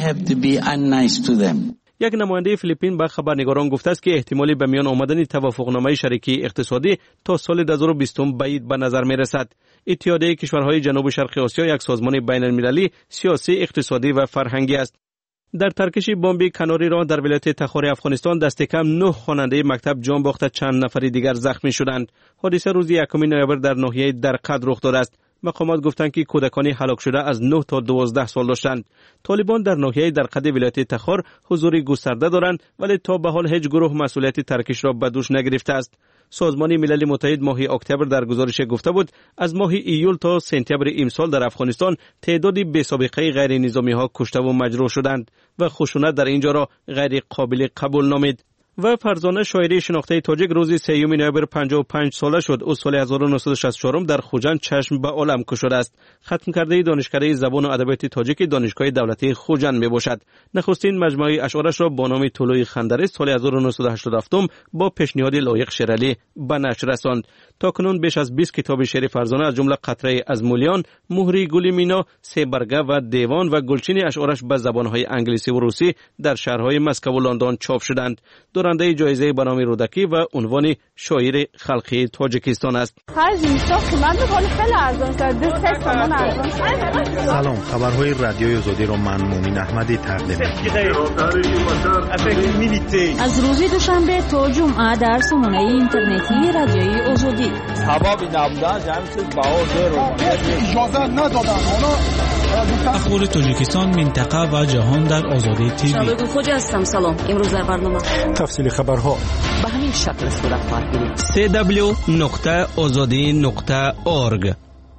یک نماینده فیلیپین به خبرنگاران گفته است که احتمالی به میان آمدن توافقنامه شریکی اقتصادی تا سال دو هزار و بیست بعید به نظر می رسد. اتحادیه کشورهای جنوب شرق آسیا یک سازمان بین المللی سیاسی، اقتصادی و فرهنگی است. در ترکش بمب کناری راه در ولایت تخار افغانستان دست کم نه خواننده مکتب جان باخته، چند نفر دیگر زخمی شدند. حادثه روز یکم نوامبر در ناحیه درقد رخ داده است. مقامات گفتند که کودکان هلاک شده از نه تا دوازده سال داشتند. طالبان در ناحیه درقد ولایت تخار حضور گسترده دارند، ولی تا به حال هیچ گروه مسئولیت ترکش را به دوش نگرفته است. سازمان ملل متحد ماه اکتبر در گزارش گفته بود از ماه ایول تا سپتامبر امسال در افغانستان تعدادی بی‌سابقه غیر نظامی ها کشته و مجروح شدند و خشونت در اینجا را غیر قابل قبول نامید. و فرزانه شاعری شناخته تاجیک روز سیوم نوامبر پنجاه و پنج ساله شد. او سال هزار و نهصد و شصت و چهار در خوجند چشم به عالم گشوده است. ختم کرده دانشکده زبان و ادبیات تاجیک دانشگاه دولتی خوجند میباشد. نخستین مجموعه اشعارش را با نام طلوع خندره سال هزار و نهصد و هشتاد و هفت با پیشنهاد لایق شیرالی به نشر رساند. تاکنون بیش از بیست کتاب شعر فرزانه از جمله قطره از مولیان، مهری گل مینا، سه برگه و دیوان و گلچین اشعارش به زبانهای انگلیسی و روسی در شهرهای مسکو و لندن چاپ شدند. دورنده جایزه به نام رودکی و عنوان شاعر خلقی تاجیکستان است. سلام، خبرهای رادیوی آزادی را من مومن احمدی تقدیم می‌کنم. از روز دوشنبه تا جمعه در سامانه اینترنتی رادیوی آزادی. سبب نبودن جمعیت باور رو اجازه ندادن. اخبار تاجیکستان، منطقه و جهان در آزادی تیوی. شباب خوجا هستم. سلام. امروز در برنامه تفصیل خبرها به همین شکل صورت خواهد گرفت. سی دبلیو نقطه آزادی نقطه اورگ.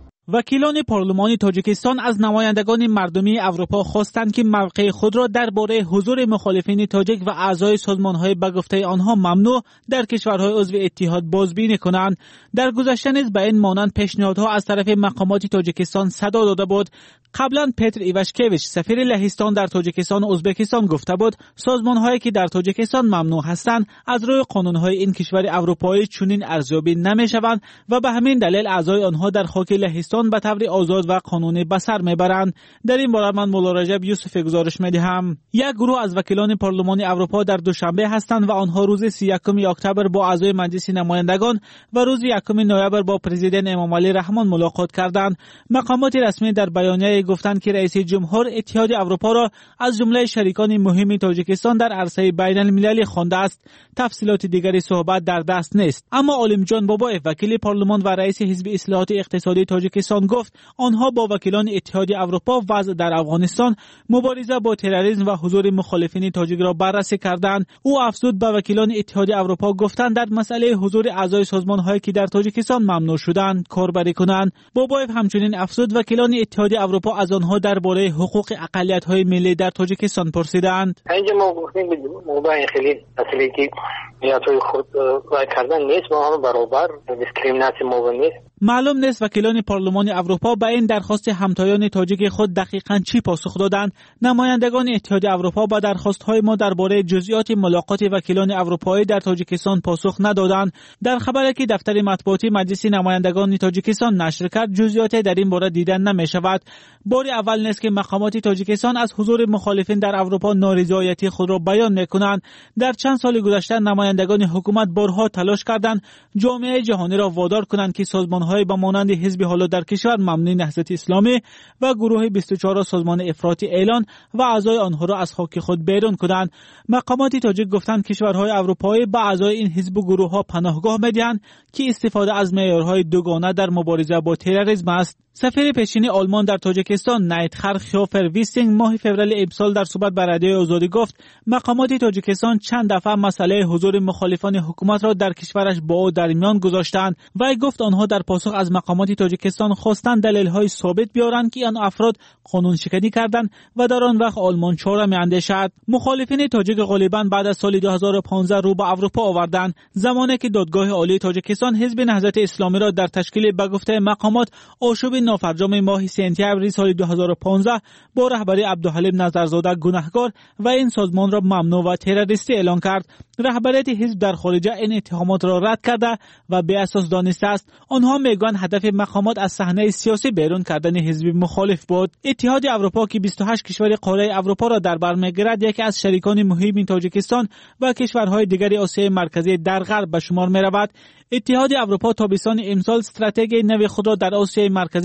وکیلان پارلمان تاجیکستان از نمایندگان مردمی اروپا خواستند که موقع خود را درباره حضور مخالفین تاجیک و اعضای سازمان‌های به گفته آنها ممنوع در کشورهای عضو اتحاد بازبینی کنند. در گذشته نیز به این مانند پیشنهادها از طرف مقامات تاجیکستان صدا داده بود. قبلا پتر ایواشکیویچ سفیر لهستان در تاجیکستان و ازبکستان گفته بود سازمان‌هایی که در تاجیکستان ممنوع هستند از روی قانون‌های این کشور اروپایی چنین ارزیابی نمی‌شوند و به همین دلیل اعضای آنها در خاک لهستان به طور آزاد و قانونی به سر میبرند. در این باره من مولا رجب یوسف گزارش میدهم. یک گروه از وکیلان پارلمان اروپا در دوشنبه هستند و آنها روز سی و یکم اکتبر با اعضای مجلس نمایندگان و روز یکم نوامبر با پرزیدنت امام علی رحمان ملاقات کردند. مقامات رسمی در بیانیه گفتند که رئیس جمهور اتحاد اروپا را از جمله شریکان مهم تاجیکستان در عرصه بین المللی خوانده است. تفصیلات دیگری صحبت در دست نیست، اما عالم جان بابایف وکیل پارلمان و رئیس حزب اصلاحات اقتصادی تاجیکستان گفت آنها با وکیلان اتحاد اروپا وضع در افغانستان، مبارزه با تروریسم و حضور مخالفین تاجیک را بررسی کردند. او افزود به وکیلان اتحاد اروپا گفتند در مسئله حضور اعضای سازمان‌هایی که در تاجیکستان ممنوع شدند کاربری کنند. بابایف همچنین افزود وکیلان اتحاد اروپا از آنها درباره حقوق اقلیت‌های ملی در تاجیکستان پرسیدند. اینجا ما گفتیم موضوع خیلی اصلی که نیات‌های خود رای کردن نیست، ما هم برابر دیسکریمیناسی موضوع نیست. معلوم نیست وکیلان پارلمان اروپا به این درخواست همتایان تاجیک خود دقیقاً چی پاسخ دادند. نمایندگان اتحاد اروپا به درخواست‌های ما درباره جزئیات ملاقات وکیلان اروپایی در تاجیکستان پاسخ ندادند. در خبری که دفتر مطبوعاتی مجلس نمایندگان تاجیکستان نشر کرد جزئیات در این باره دیدن نمی‌شود. بار اول نیست که مقامات تاجیکستان از حضور مخالفین در اروپا نارضایتی خود را بیان می‌کنند. در چند سال گذشته نمایندگان حکومت بارها تلاش کردند جامعه جهانی را وادار کنند که سازمان‌های با مانند حزب حالا در کشور ممنوع نهضت اسلامی و گروه بیست و چهار سازمان افراطی اعلان و اعضای آنها را از خاک خود بیرون کنند. مقامات تاجیک گفتند کشورهای اروپایی به اعضای این حزب و گروه‌ها پناهگاه می‌دهند که استفاده از معیارهای دوگانه در مبارزه با تروریسم است. سفیر پیشین آلمان در تاجیکستان نیتخر خیوفر ویستینگ ماه فوریه امسال در صحبت با رادیو آزادی گفت مقامات تاجیکستان چند دفعه مسئله حضور مخالفان حکومت را در کشورش با او در میان گذاشتند و ای گفت آنها در پاسخ از مقامات تاجیکستان خواستند دلیل‌های ثابت بیارند که آن افراد قانون شکنی کردند و در آن وقت آلمان چاره می‌اندیشد. مخالفین تاجیک غالباً بعد از سال دو هزار و پانزده رو به اروپا آوردند، زمانی که دادگاه عالی تاجیکستان حزب نهضت اسلامی را در تشکیل به گفته مقامات آشوب نافرجام ماه سپتامبر سال دو هزار و پانزده با رهبری عبدالحلیم نظرزاده گناهکار و این سازمان را ممنوع و تروریستی اعلان کرد. رهبریت حزب در خارج این اتهامات را رد کرده و بی اساس دانسته است. آنها میگویند هدف مقامات از صحنه سیاسی بیرون کردن حزب مخالف بود. اتحاد اروپا که بیست و هشت کشور قاره اروپا را در بر میگیرد یکی از شریکان مهم تاجیکستان و کشورهای دیگر آسیای مرکزی در غرب به شمار میرود. اتحاد اروپا تابستان امسال استراتژی نو خود را در آسیای مرکزی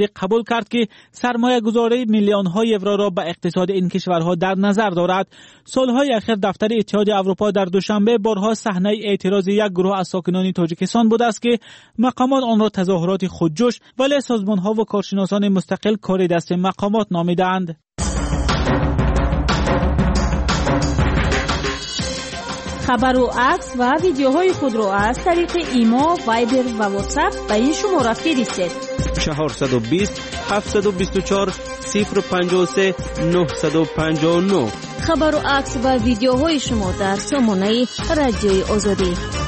تبلیغ قبول کرد که سرمایه گذاری میلیون های یورو را به اقتصاد این کشورها در نظر دارد. سالهای اخیر دفتر اتحاد اروپا در دوشنبه بارها صحنه اعتراض یک گروه از ساکنان تاجیکستان بود است که مقامات آن را تظاهرات خودجوش، ولی سازمان‌ها و کارشناسان مستقل کار دست مقامات نامیدند. خبر و عکس و ویدیوهای خود را از طریق ایما، وایبر و واتساپ به این شماره فرستید: چهارصد و بیست هفتصد و بیست و چهار صفر پنجاه و سه نهصد و پنجاه و نه. خبر و عکس و ویدیوهای شما در سامانه رادیوی آزادی.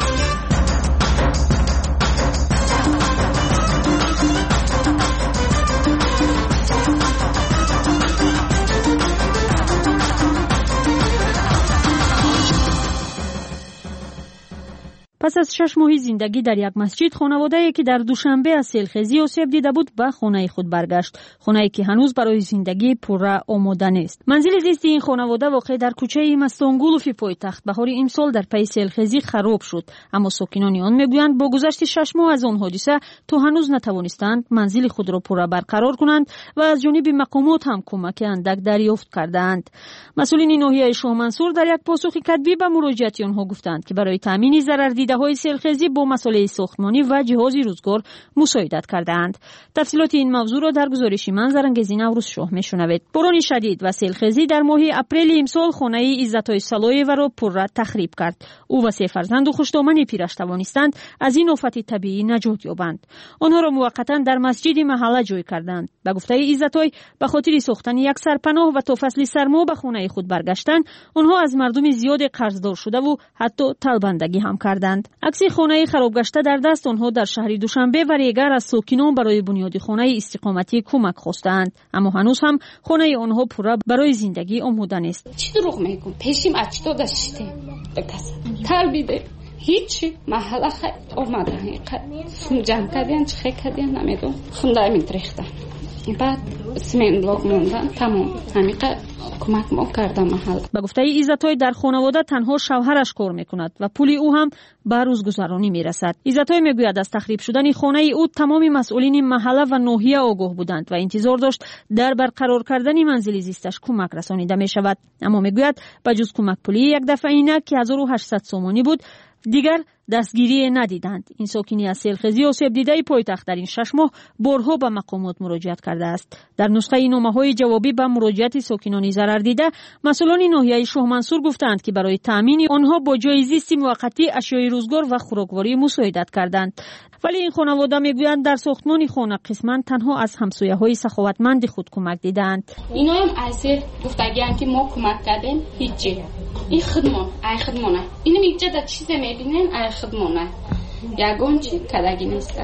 پس از شش ماه زندگی در یک مسجد، خانواده‌ای که در دوشنبه از سیلخزی آسیب دیده بود به خانه خود برگشت. خانه‌ای که هنوز برای زندگی پررا آماده نیست. منزل زیست این خانواده واقع در کوچه مستانگولوف پایتخت بهار امسال در پی سیلخزی خراب شد، اما ساکنان آن میگویند با گذشت شش ماه از آن حادثه تا هنوز نتوانستند منزل خود را پررا برقرار کنند و از جانب مقامات هم کمک اندک دریافت کردند. مسئولین ناحیه شاه منصور در یک پاسخ کتبی به مراجعت آنها گفتند که برای تامین ضرر دیده های سیلخزی با مسئله ساختمانی و جهاز روزگار مساعدت کردند. تفصیلات این موضوع را در گزارش من زرنگزی نوروز شاه میشنوید. باران شدید و سیلخزی در ماه اپریل امسال خانه عزت‌های سلایه را پررا تخریب کرد. او و سه فرزند و خوشدامن پیرش توانستند از این آفت طبیعی نجات یابند. آنها را موقتا در مسجد محله جای کردند. به گفته عزت‌های به خاطر ساختن یک سرپناه و تا فصل سرما به خانه خود برگشتن، آنها از مردم زیاد قرضدار شده و حتی طلبندگی هم کردند. عکس خانه خراب گشته در دست آنها در شهر دوشنبه و ریگر از ساکنان برای بنیاد خانه استقامتی کمک خواستند، اما هنوز هم خانه آنها پورا برای زندگی آماده نیست. چی دروغ میگم؟ پیشیم اچتو داشته بکس تربیده هیچ محله خیلی آمده حقیقت سم جمع کردن چه کردن نمیدونم خونده میتریختن بعد سمین بلاک موندن تمام حقیقت کمک ما کردن محل. به گفته عزت‌های در خانواده تنها شوهرش کار میکند و پولی او هم به روزگذرانی میرسد. عزت‌های میگوید از تخریب شدن خانه او تمام مسئولین محله و ناحیه آگاه بودند و انتظار داشت در برقرار کردن منزل زیستش کمک رسانیده میشود، اما میگوید بجز کمک پولی یک دفعه اینک که هزار و هشتصد سومانی بود دیگر دستگیری ندیدند. این ساکنی از سیلخزی آسیب دیده پایتخت در این شش ماه بارها به مقامات مراجعت کرده است. در نسخه نامه‌های جوابی به مراجعت ساکنان ضرر دیده، مسئولان ناحیه شاه منصور گفتند که برای تامین آنها با جای زیست موقتی اشیاء روزگار و خوراکواری مساعدت کردند. ولی این خانواده میگویند در ساختمان خانه قسماً تنها از همسایه‌های سخاوتمند خود کمک دیدند. اینا هم اصل گفتگیان که ما کمک کردیم هیچی. این خدمات، ای خدمات. اینو میگه در چیز میبینن ای خدمات. یگان چی کداگی نیست.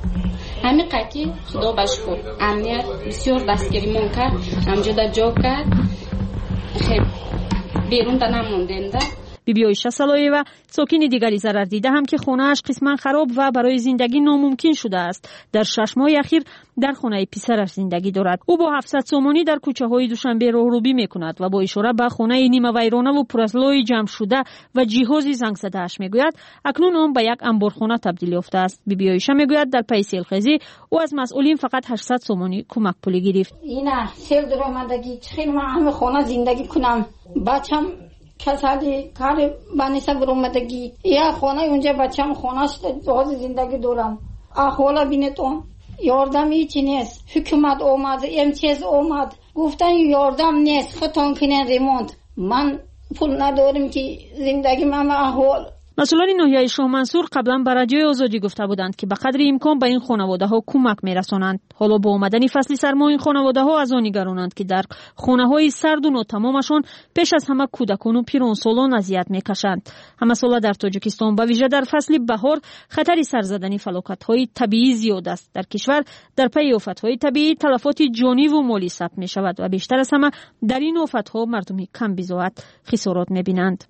همین قکی خدا بشکر. امنیت بسیار دستگیریمون کرد. همجا در جا کرد. خیلی بیرون تا نموندند. بیبی عایشه سلایه و ساکن دیگری ضرر دیده هم که خانه‌اش قسما خراب و برای زندگی ناممکن شده است، در شش ماه اخیر در خانه پسرش زندگی دارد. او با هفتصد سومانی در کوچه‌های دوشنبه راهروبی می‌کند و با اشاره به خانه نیمه ویرانه و پر از لای جمع شده و جهازی زنگ زده‌اش میگوید اکنون آن به یک انبارخانه تبدیل یافته است. بیبی عایشه میگوید در پی سیلخزی او از مسئولین فقط هشتصد سومانی کمک پولی گرفت. اینا سیل درآمدگی خیلی من همه خانه زندگی کنم، بچم کسالی کار بانیسا برآمدگی یا خانه اونجا بچم خانه‌اش باز زندگی دارم. احوالا بینتون یاردم هیچی نیست. حکومت اومد امتیاز اومد گفتن یاردم نیست خودتون کنین ریمونت. من پول ندارم که زندگی من احوال. مسئولان ناحیه شاه منصور قبلا به رادیوی آزادی گفته بودند که به قدر امکان به این خانواده ها کمک میرسانند. حالا با آمدن فصل سرما این خانواده ها از آن نگرانند که در خانه های سرد و ناتمامشان پیش از همه کودکان و پیرانسالان اذیت میکشند. همه ساله در تاجیکستان به ویژه در فصل بهار خطر سرزدن فلاکت های طبیعی زیاد است. در کشور در پی آفت های طبیعی تلفات جانی و مالی ثبت می شود و بیشتر از همه در این آفت ها مردمی کم بضاعت خسارات میبینند.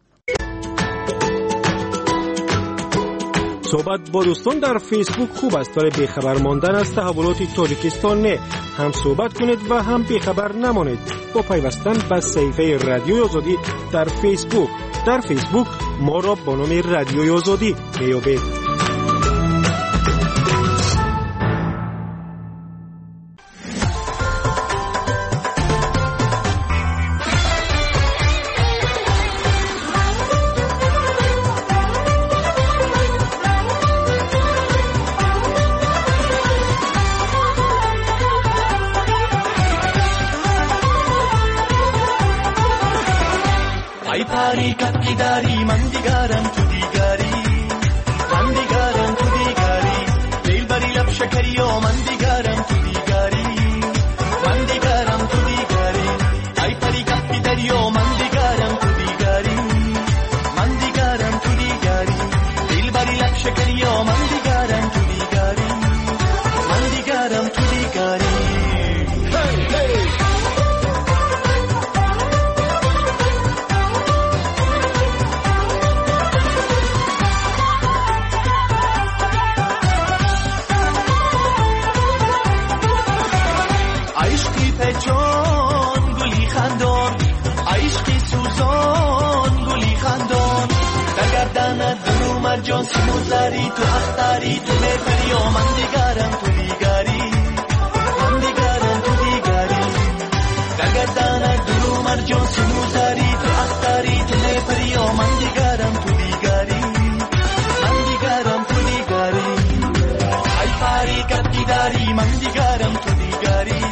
صحبت با دوستان در فیسبوک خوب است، ولی بیخبر ماندن از تحولات تاجیکستان نه. هم صحبت کنید و هم بیخبر نمانید با پیوستن به صفحه رادیوی آزادی در فیسبوک. در فیسبوک ما را با نام رادیوی آزادی میابید. دیگرم تو دیگری من دیگرم تو دیگری دل بری لب شکری و من دیگرم تو دیگری من دیگرم تو دیگری ای پری کپی دری و من دیگرم تو دیگری من دیگرم تو دیگری دل بری لب شکری و من دیگرم تو دیگری من دیگرم تو دیگری جان گلی خندان عشقی سوزان گلی خندان در گردنت درو مرجان سموزری تو اختری تو بپری و من دیگرم تو دیگری من دیگرم تو دیگری در گردنت درو مرجان سموزری تو اختری تو بپری و من دیگرم تو دیگری من دیگرم تو دیگری ای پری کتی داری من دیگرم تو دیگری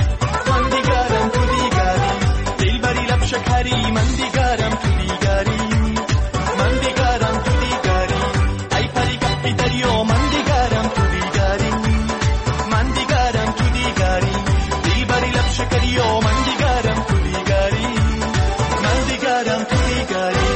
شکری من دیگرم تو دیگری من دیگرم تو دیگری ای پری کپی دری و من دیگرم تو دیگری من دیگرم تو دیگری دل بری لب شکری و من دیگرم تو دیگری من دیگرم تو دیگری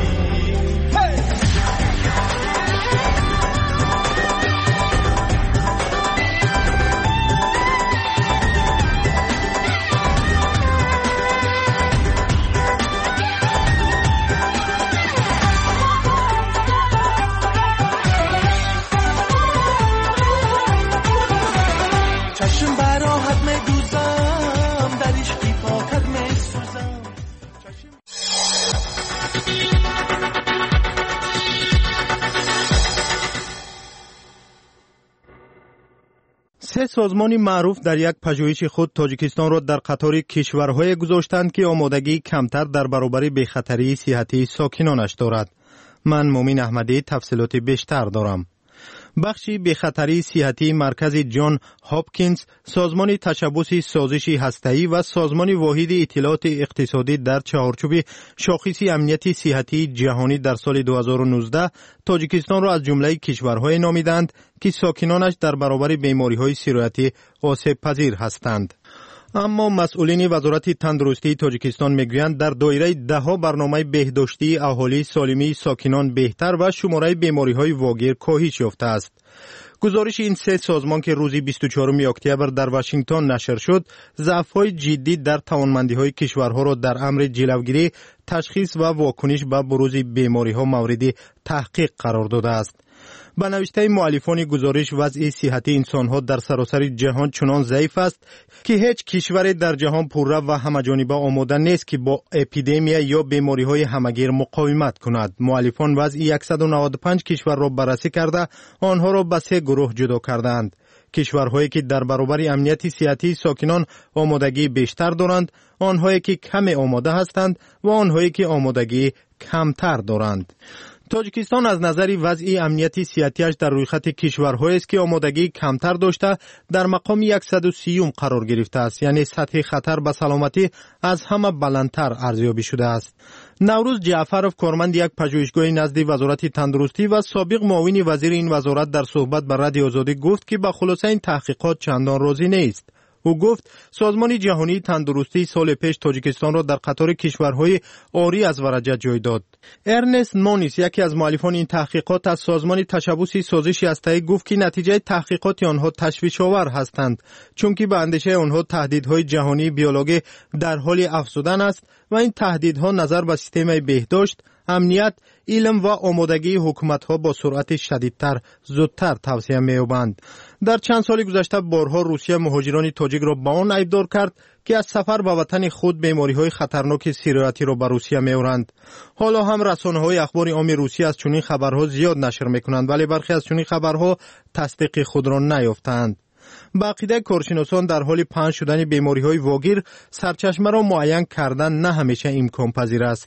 سه سازمان معروف در یک پژوهش خود تاجیکستان را در قطار کشورهای گذاشتند که آمادگی کمتر در برابر بیخطری صحتی ساکنانش دارد. من مومین احمدی تفصیلات بیشتر دارم. بخشی بیخطری صحتی مرکز جان هاپکینز، سازمان تشبث سازش هسته‌ای و سازمان واحد اطلاعات اقتصادی در چهارچوب شاخص امنیت صحتی جهانی در سال دو هزار و نوزده تاجیکستان را از جمله کشورهای نامیدند که ساکنانش در برابر بیماری‌های سرایتی آسیب پذیر هستند. اما مسئولین وزارت تندرستی تاجیکستان میگویند در دایره دهها برنامه بهداشتی اهالی سالمی ساکنان بهتر و شماره بیماری‌های واگیر کاهش یافته است. گزارش این سه سازمان که روز بیست و چهارم اکتبر در واشنگتن نشر شد، ضعف‌های جدی در توانمندی‌های کشورها را در امر جلوگیری، تشخیص و واکنش به بروز بیماری‌ها مورد تحقیق قرار داده است. به نوشته مؤلفان گزارش، وضع صحتی انسان‌ها در سراسر جهان چنان ضعیف است که هیچ کشوری در جهان پررو و همه‌جانبه آماده نیست که با اپیدمی یا بیماری‌های همه‌گیر مقاومت کند. مؤلفان وضع صد و نود و پنج کشور را بررسی کرده آنها را به سه گروه جدا کردند. کشورهایی که در برابر امنیت صحتی ساکنان آمادگی بیشتر دارند، آنهایی که کم آماده هستند و آنهایی که آمادگی کمتر دارند. تاجیکستان از نظر وضع امنیتی صحتیش در رویخط کشورهایی است که آمادگی کمتر داشته در مقام صد و سی قرار گرفته است، یعنی سطح خطر به سلامتی از همه بلندتر ارزیابی شده است. نوروز جعفرов کارمند یک پژوهشگاه نزد وزارت تندرستی و سابق معاون وزیر این وزارت در صحبت با رادیو آزادی گفت که به خلاصه این تحقیقات چندان راضی نیست. او گفت سازمان جهانی تندرستی سال پیش تاجیکستان را در قطار کشورهای عاری از ورجه جای داد. ارنست مونیس، یکی از مؤلفان این تحقیقات، از سازمان تشبث سازش هسته‌ای گفت که نتیجه تحقیقات آنها تشویش‌آور هستند، چون که به اندیشه آنها تهدیدهای جهانی بیولوژی در حال افزودن است و این تهدیدها نظر به سیستم بهداشت، امنیت، علم و آمادگی حکومت‌ها با سرعت شدیدتر زودتر توسعه می‌یابند. در چند سال گذشته بارها روسیه مهاجران تاجیک را با آن ایبدار کرد که از سفر به وطن خود بیماری‌های خطرناک سرایتی را به روسیه می‌آورند. حالا هم رسانه‌های اخبار عام روسیه از چنین خبرها زیاد نشر می‌کنند، ولی برخی از چنین خبرها تصدیق خود را نیافتند. با عقیده کارشناسان در حال پنهان شدن بیماری‌های واگیر سرچشمه را معین کردن نه همیشه امکان پذیر است.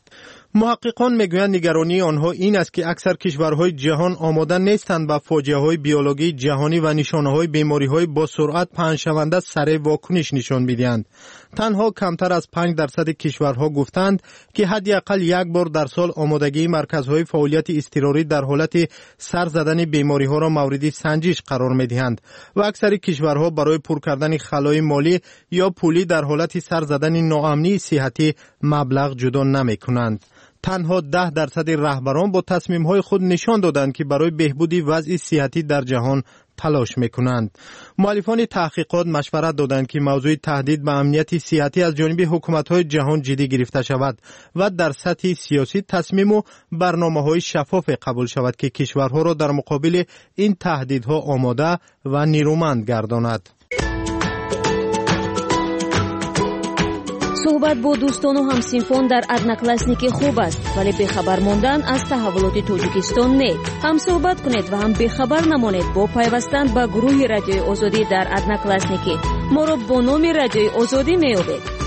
محققان میگویند نگرانی آنها این است که اکثر کشورهای جهان آماده نیستند با فاجعه‌های بیولوژی جهانی و نشانه‌های بیماری‌های با سرعت پنهان‌شونده سریع واکنش نشان می‌دهند. تنها کمتر از پنج درصد کشورها گفتند که حداقل یک بار در سال آمادگی مرکزهای فعالیت اضطراری در حالت سر زدن بیماری‌ها را مورد سنجش قرار می‌دهند و اکثر کشورها برای پر کردن خلای مالی یا پولی در حالت سر زدن ناامنی صحتی مبلغ جدا نمی‌کنند. تنها ده درصد رهبران با تصمیم‌های خود نشان دادند که برای بهبود وضع صحتی در جهان تلاش می‌کنند. مؤلفان تحقیقات مشورت دادند که موضوع تهدید به امنیت صحتی از جانب حکومت‌های جهان جدی گرفته شود و در سطح سیاسی تصمیم و برنامه‌های شفاف قبول شود که کشورها را در مقابل این تهدیدها آماده و نیرومند گرداند. صحبت با دوستان و همسینفان در ادناکلاسنیکی خوب است، ولی بخبر ماندن از تحولات تاجیکستان نه. هم صحبت کنید و هم بخبر نمانید با پیوستن به گروه رادیوی آزادی در ادناکلاسنیکی. ما را با نام رادیوی آزادی میابید.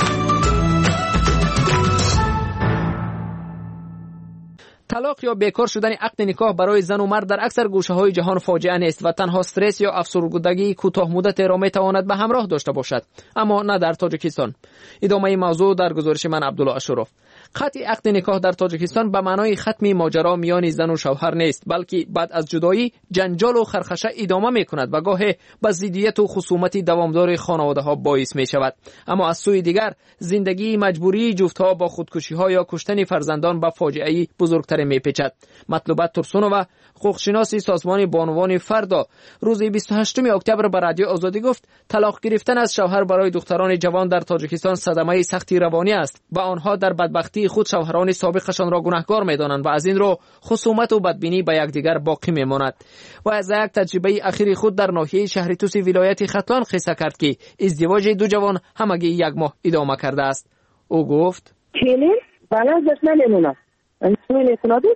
طلاق یا بیکار شدن عقد نکاح برای زن و مرد در اکثر گوشه‌های جهان فاجعه نیست و تنها استرس یا افسردگی کوتاه مدت را میتواند به همراه داشته باشد، اما نه در تاجیکستان. ادامه موضوع در گزارش من عبدالله اشرف. قطع عقد نکاح در تاجیکستان به معنای ختم ماجرا میان زن و شوهر نیست، بلکه بعد از جدایی جنجال و خرخشه ادامه میکند و گاهی به ضدیت و خصومت دوامدار خانواده‌ها باعث میشود. اما از سوی دیگر زندگی مجبوری جفت‌ها با خودکشی‌ها یا کشتن فرزندان به فاجعه‌ای بزرگتر میپیچد. مطلوبات ترسونووا، حقوقشناسی سازمان بانوان فردا، روز بیست و هشتم اکتبر به رادیو آزادی گفت طلاق گرفتن از شوهر برای دختران جوان در تاجیکستان صدمه سختی روانی است و آنها در بدبختی خود شوهران سابقشان را گناهکار می‌دانند و از این رو خصومت و بدبینی به یکدیگر باقی می‌ماند. و از یک تجربه اخیر خود در ناحیه شهر توسی ولایت ختلان قصه کرد که ازدواج دو جوان همگی یک ماه ادامه کرده است. او گفت: "چنین بالا دست نمی‌مونه. سوی نکنادی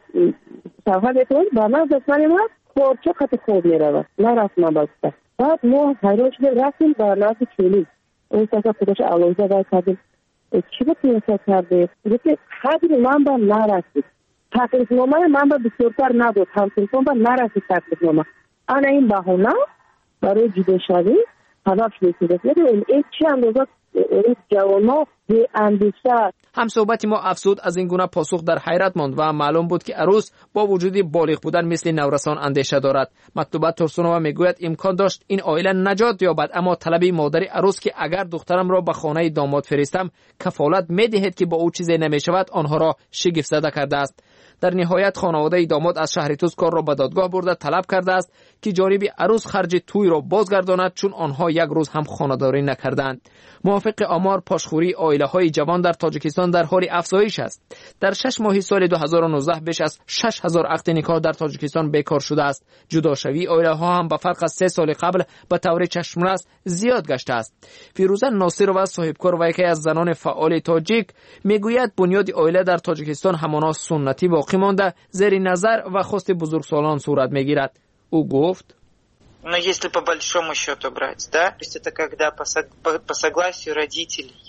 شوهر نکناد بالا دست نمی‌مونه. خورچه خط خوب می‌رود. نرفت نبسته. بعد ما هر روز رفتیم بالا چنین. اون ساعت خودش علوزه باید کردیم. چی بود نیست کرده؟ دیگه خیلی من با نرسید. تکلیف نامه من با بسیارتر نبود. همسنفان با نرسید تکلیف نامه. آن این بهونه برای جدا شدی هدف شدید. یعنی این چی اندازه این جوانا به اندیشه. هم صحبت ما افسود از این گونه پاسخ در حیرت ماند و معلوم بود که عروس با وجود بالغ بودن مثل نورسان اندیشه دارد. مطلوبات ترسونووا میگوید امکان داشت این عائله نجات یابد، اما طلب مادر عروس که اگر دخترم را به خانه داماد فرستم کفالت میدهد که با او چیزی نمیشود آنها را شگفت زده کرده است. در نهایت خانواده داماد از شهر توس کار را به دادگاه برده طلب کرده است که جانب عروس خرج توی را بازگرداند، چون آنها یک روز هم خانه‌داری نکردند. موافق آمار پاشخوری عائله‌های جوان در تاجیکستان در حال افزایش است. در شش ماه سال دو هزار و نوزده بیش از شش هزار عقد نکاح در تاجیکستان بیکار شده است. جداشوی عائله‌ها هم به فرق از سه سال قبل به طور چشم‌رس زیاد گشته است. فیروزه ناصرova صاحبکار و یکی از زنان فعال تاجیک میگوید بنیاد عائله در تاجیکستان همانا سنتی باقی مانده، زیر نظر و خواست بزرگسالان صورت میگیرد. او گفت: Но если по большому счету брать, да, то есть это когда по, по, по согласию родителей.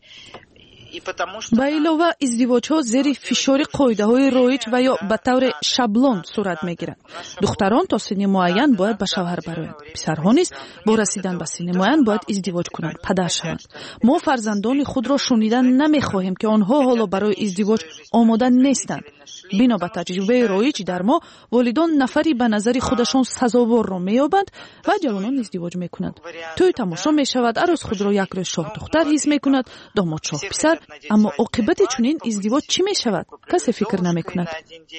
با علاوه ازدواج‌ها زیر فشار قاعده‌های رایج و یا به طور شابلون صورت می‌گیرند. دختران تا سن معین باید به شوهر بروند. پسرها نیز با رسیدن به سن معین باید ازدواج کنند، پدر شوند. ما فرزندان خود را شنیدن نمی‌خواهیم که آنها حالا برای ازدواج آماده نیستند. بنا به تجربه رایج در ما، والدان نفری به نظر خودشان سزاوار را می‌یابند و جوانان ازدواج می‌کنند. توی تماشا می‌شود عروس خود را یک روز شاه دختر حس می‌کند، داماد شاه پسر، اما عاقبت چنین ازدواج چی می‌شود؟ کسی فکر نمی‌کند.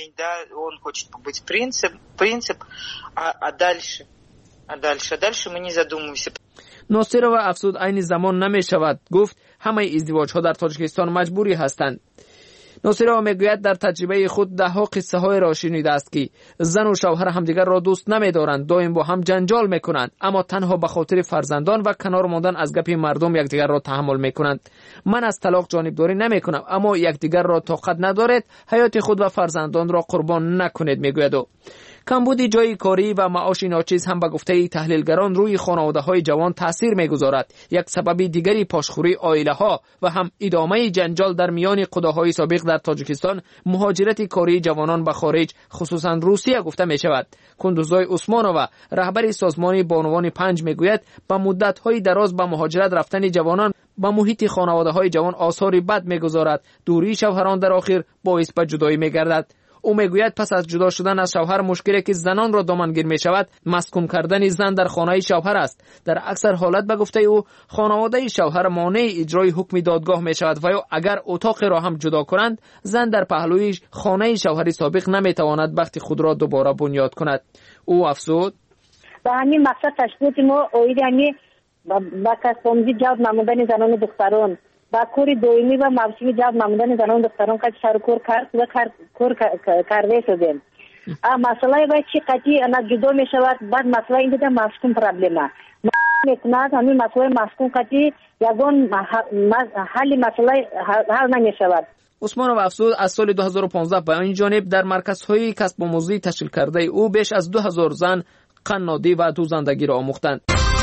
ناصرova افسود عین زمان نمی‌شود. گفت همه ازدواج‌ها در تاجیکستان مجبوری هستند. ناصرova میگوید در تجربه خود ده ها قصه های را شنیده است که زن و شوهر همدیگر را دوست نمی‌دارند، دائم با هم جنجال می‌کنند، اما تنها به خاطر فرزندان و کنار ماندن از گپ مردم یکدیگر را تحمل می‌کنند. من از طلاق جانبداری نمی‌کنم، اما یکدیگر را طاقت ندارید حیات خود و فرزندان را قربان نکنید میگوید. کمبود جای کاری و معاش ناچیز هم به گفته تحلیلگران روی خانواده‌های جوان تاثیر می‌گذارد. یک سبب دیگری پاشخوری عائله‌ها و هم ادامه جنجال در میان قداهای سابق در تاجیکستان مهاجرت کاری جوانان به خارج خصوصا روسیه گفته می‌شود. کندوزای عثمانووا رهبر سازمان بانوان پنج میگوید با مدت‌های دراز به مهاجرت رفتن جوانان با محیط خانواده‌های جوان آثاری بد می‌گذارد. دوری شوهران در آخر باعث به جدایی می‌گردد. او میگوید پس از جدا شدن از شوهر مشکلی که زنان را دامنگیر می‌شود مسکون کردن زن در خانه شوهر است. در اکثر حالت به گفته او خانواده شوهر مانع اجرای حکم دادگاه می‌شود و یا اگر اتاق را هم جدا کنند زن در پهلوی خانه شوهر سابق نمی‌تواند بخت خود را دوباره بنیاد کند. او افزود و همین مقصد تشکیل ما اوید همین با کسامزی جواب نمودن زنان و دختران با کور دویمی و موسیقی جواب نمودن زنان و دختران که سر کور کرد و کور کرده شدیم. مسئله باید چی قطعی انا جدا می شود بعد مسئله این دیده مسکون پرابلمه میکند همین مسئله مسکون قطعی یگان حل مسئله حل نمی شود. عثمان و افزود از سال دو هزار و پانزده به این جانب در مرکزهای کسب آموزی تشکیل کرده او بیش از دو هزار زن قنادی و دوزندگی را آموختند.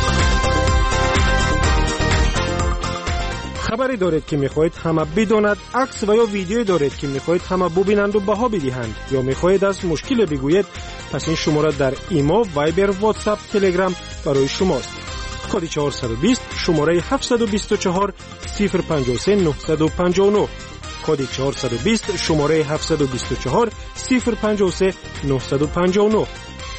خبری دارید که میخواهید همه بداند، عکس و یا ویدیویی دارید که میخواهید همه ببینند و بها بدهند یا میخواهید از مشکل بگویید، پس این شماره در ایمو، وایبر، واتساپ، تلگرام برای شماست. کد چهارصد و بیست شماره هفتصد و بیست و چهار صفر پنجاه و سه نهصد و پنجاه و نه. کد چهارصد و بیست شماره هفتصد و بیست و چهار صفر پنجاه و سه نهصد و پنجاه و نه.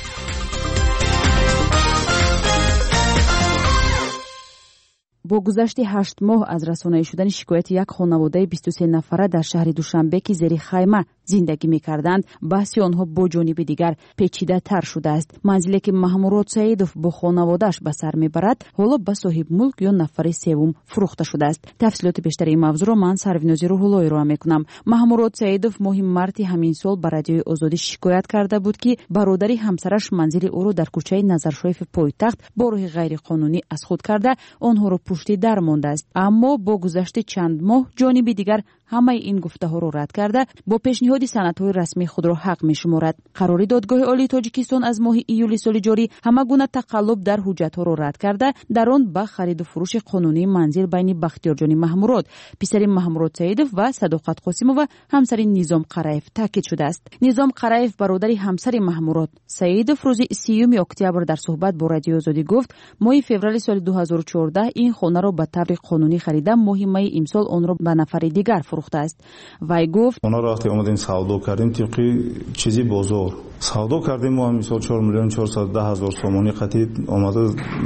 با گذشت هشت ماه از رسانه‌ای شدن شکایت یک خانواده بیست و سه نفره در شهر دوشنبه که زیر خیمه زندگی می‌کردند، بحث آنها با جانب دیگر پیچیده تر شده است. منزلی که محمود سعیدوف با خانواده‌اش به سر میبرد، حالا به صاحب ملک یا نفر سوم فروخته شده است. تفصیلات بیشتر این موضوع را من سروینازی روح‌اللهی را می‌کنم. محمود سعیدوف ماه مارت همین سال به رادیوی آزادی شکایت کرده بود که برادری همسرش منزل او را در کوچه نظرشریف پایتخت با راه غیرقانونی از خود کرده، آنها را پشتی در مانده است. اما با گذشت چند ماه جانب دیگر همه این گفته ها را رد کرده با پیشنهاد سندهای رسمی خود را حق می شمارد. قرار دادگاه عالی تاجیکستان از ماه ایول سال جاری همه گونه تقلب در حجت ها را رد کرده، در آن به خرید و فروش قانونی منزل بین بختیارجان محمود، پسر محمود سعیدوف و صداقت قاسمووا همسر نظام قرایف تاکید شده است. نظام قرایف برادر همسر محمود سعیدوف روز سیوم اکتبر در صحبت با رادیو آزادی گفت ماه فوریه سال دو هزار و چهارده این خانه را به طور قانونی خریده، ماه می امسال آن را به نفر دیگر فروخته است. وی گفت اونا را وقتی اومدیم سودا کردیم طبقی چیزی بازار سودا کردیم ما مثلا چهار میلیون چهارصد و ده هزار سومانی قطعی اومده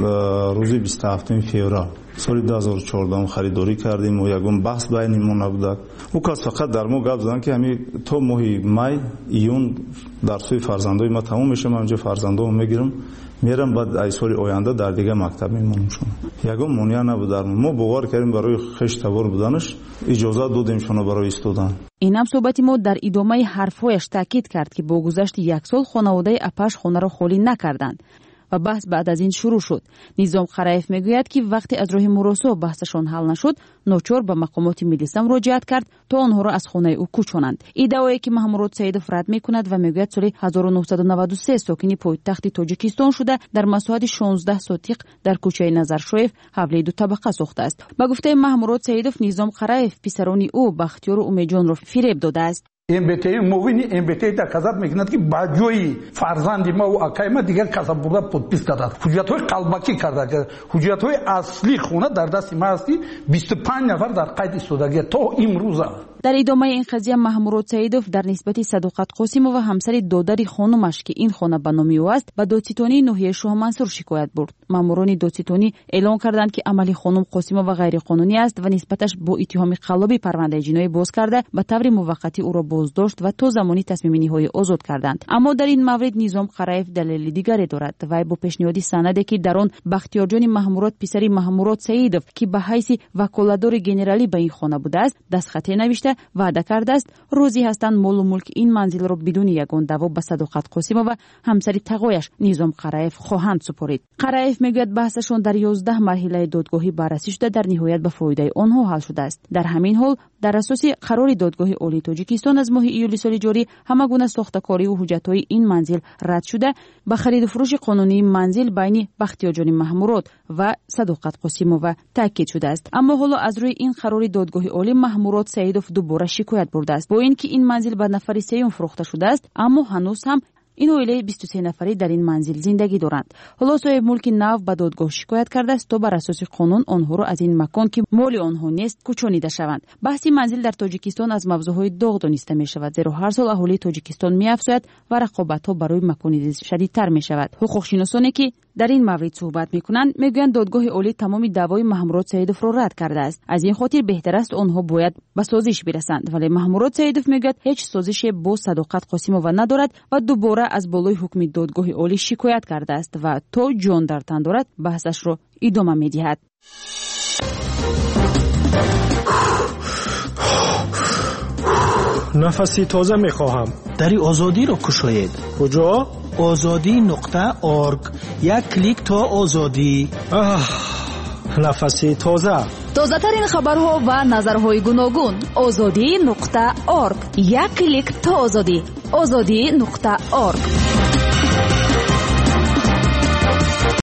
روز بیست و هفتم فوریه سال دو هزار و چهارده خریداری کردیم و یگون بحث بینمون نبود. او کس فقط در ما گپ زدن که همین تا ماه می ایون درسوی فرزندای ما تموم میشه، من اونجا فرزندامو میگیرم میرم بعد ای سال آینده در دیگه مکتب میمونم. شون یگون مونیا نبود در ما باور کردیم برای خش تبار بودنش اجازه دادیم شون برای استودن. این هم صحبت ما در ادامه حرفایش تاکید کرد که با گذشت یک سال خانواده اپاش خانه را خالی نکردند و بحث بعد از این شروع شد. نظام قرایف میگوید که وقتی از راه مراسا بحثشان حل نشد، ناچار به مقامات ملیسا مراجعت کرد تا آنها را از خانه او کوچانند. ادعایی که محمود سعیدوف رد میکند و میگوید سال هزار و نهصد و نود و سه ساکن پایتخت تاجیکستان شده، در مساحت شانزده ساتیق در کوچه نظرشریف حوله دو طبقه ساخته است. با گفته محمود سعیدوف نظام قرایف پسرانی او بختیار و امیدجان را فریب داده است. ام بی تی موینی ام بی تی تا کذب میکند که با جوی فرزند ما و اکای ما دیگر کذب برده پودپیس کرده، حجت های قلبکی کرده که حجت های اصلی خونه در دست ما هستی. بیست و پنج نفر در قید استودگی تا امروز. در ادامه این قضیه محمود سعیدوف در نسبت صداقت قاسمووا همسر دادر خانمش که این خانه به نام او است به دادستانی ناحیه شاه منصور شکایت برد. ماموران دادستانی اعلام کردند که عمل خانم قاسمووا غیر قانونی است و نسبتش با اتهام قلابی پرونده جنایی باز کرده به طور موقتی او را بازداشت و تا زمانی تصمیم نهایی آزاد کردند. اما در این مورد نظام قرایف دلیل دیگری دارد و با پیشنهاد سندی که در آن بختیارجان محمود پسر محمود سعیدوف که به حیث وکالتدار گنرالی به این خانه بوده است دستخط نوشته کرده وعده کرده است روزی هستند مال و ملک این منزل را بدون یگان دعوا به صداقت قاسم و همسری تقایش نظام قرائف خواهند سپرید. قرائف میگوید بحثشون در یازده مرحله دادگاهی بررسی شده در نهایت به فایده آنها حل شده است. در همین حال در اساس قرار دادگاه عالی تاجیکستان از ماه ایولی سال جاری همه گونه ساختکاری و حجت‌های این منزل رد شده به خرید و فروش قانونی منزل بین بختیارجان محمورات و صداقت قاسمова تاکید شده است. اما حالا از روی این قرار دادگاه عالی محمورات سعیدوف دوباره شکایت برده است. با اینکه این منزل به نفر سیوم فروخته شده است اما هنوز هم این عائله بیست و سه نفری در این منزل زندگی دارند. حالا صاحب ملک نو به دادگاه شکایت کرده است تا بر اساس قانون آنها را از این مکان که مال آنها نیست کوچانیده شوند. بحث منزل در تاجیکستان از موضوعهای داغ دانسته می شود، زیرا هر سال اهالی تاجیکستان می افزاید و رقابت‌ها برای مکانیزی شدیدتر می شود. حقوقشناسانی که در این مورد صحبت میکنند میگویند دادگاه عالی تمام دعوای محمورات سعیدوف را رد کرده است. از این خاطر بهتر است آنها باید به سازش برسند، ولی محمورات سعیدوف میگوید هیچ سازشی با صداقت قاسمova ندارد و دوباره از بالای حکم دادگاه عالی شکایت کرده است و تا جان در تن دارد بحثش را ادامه میدهد. نفسی تازه میخواهم. دری آزادی را کشاید. کجا؟ آزادی نقطه ارگ. یک کلیک تا آزادی. نفسی تازه. تازه ترین خبرها و نظرهای گوناگون. آزادی نقطه ارگ. یک کلیک تا آزادی. آزادی نقطه ارگ.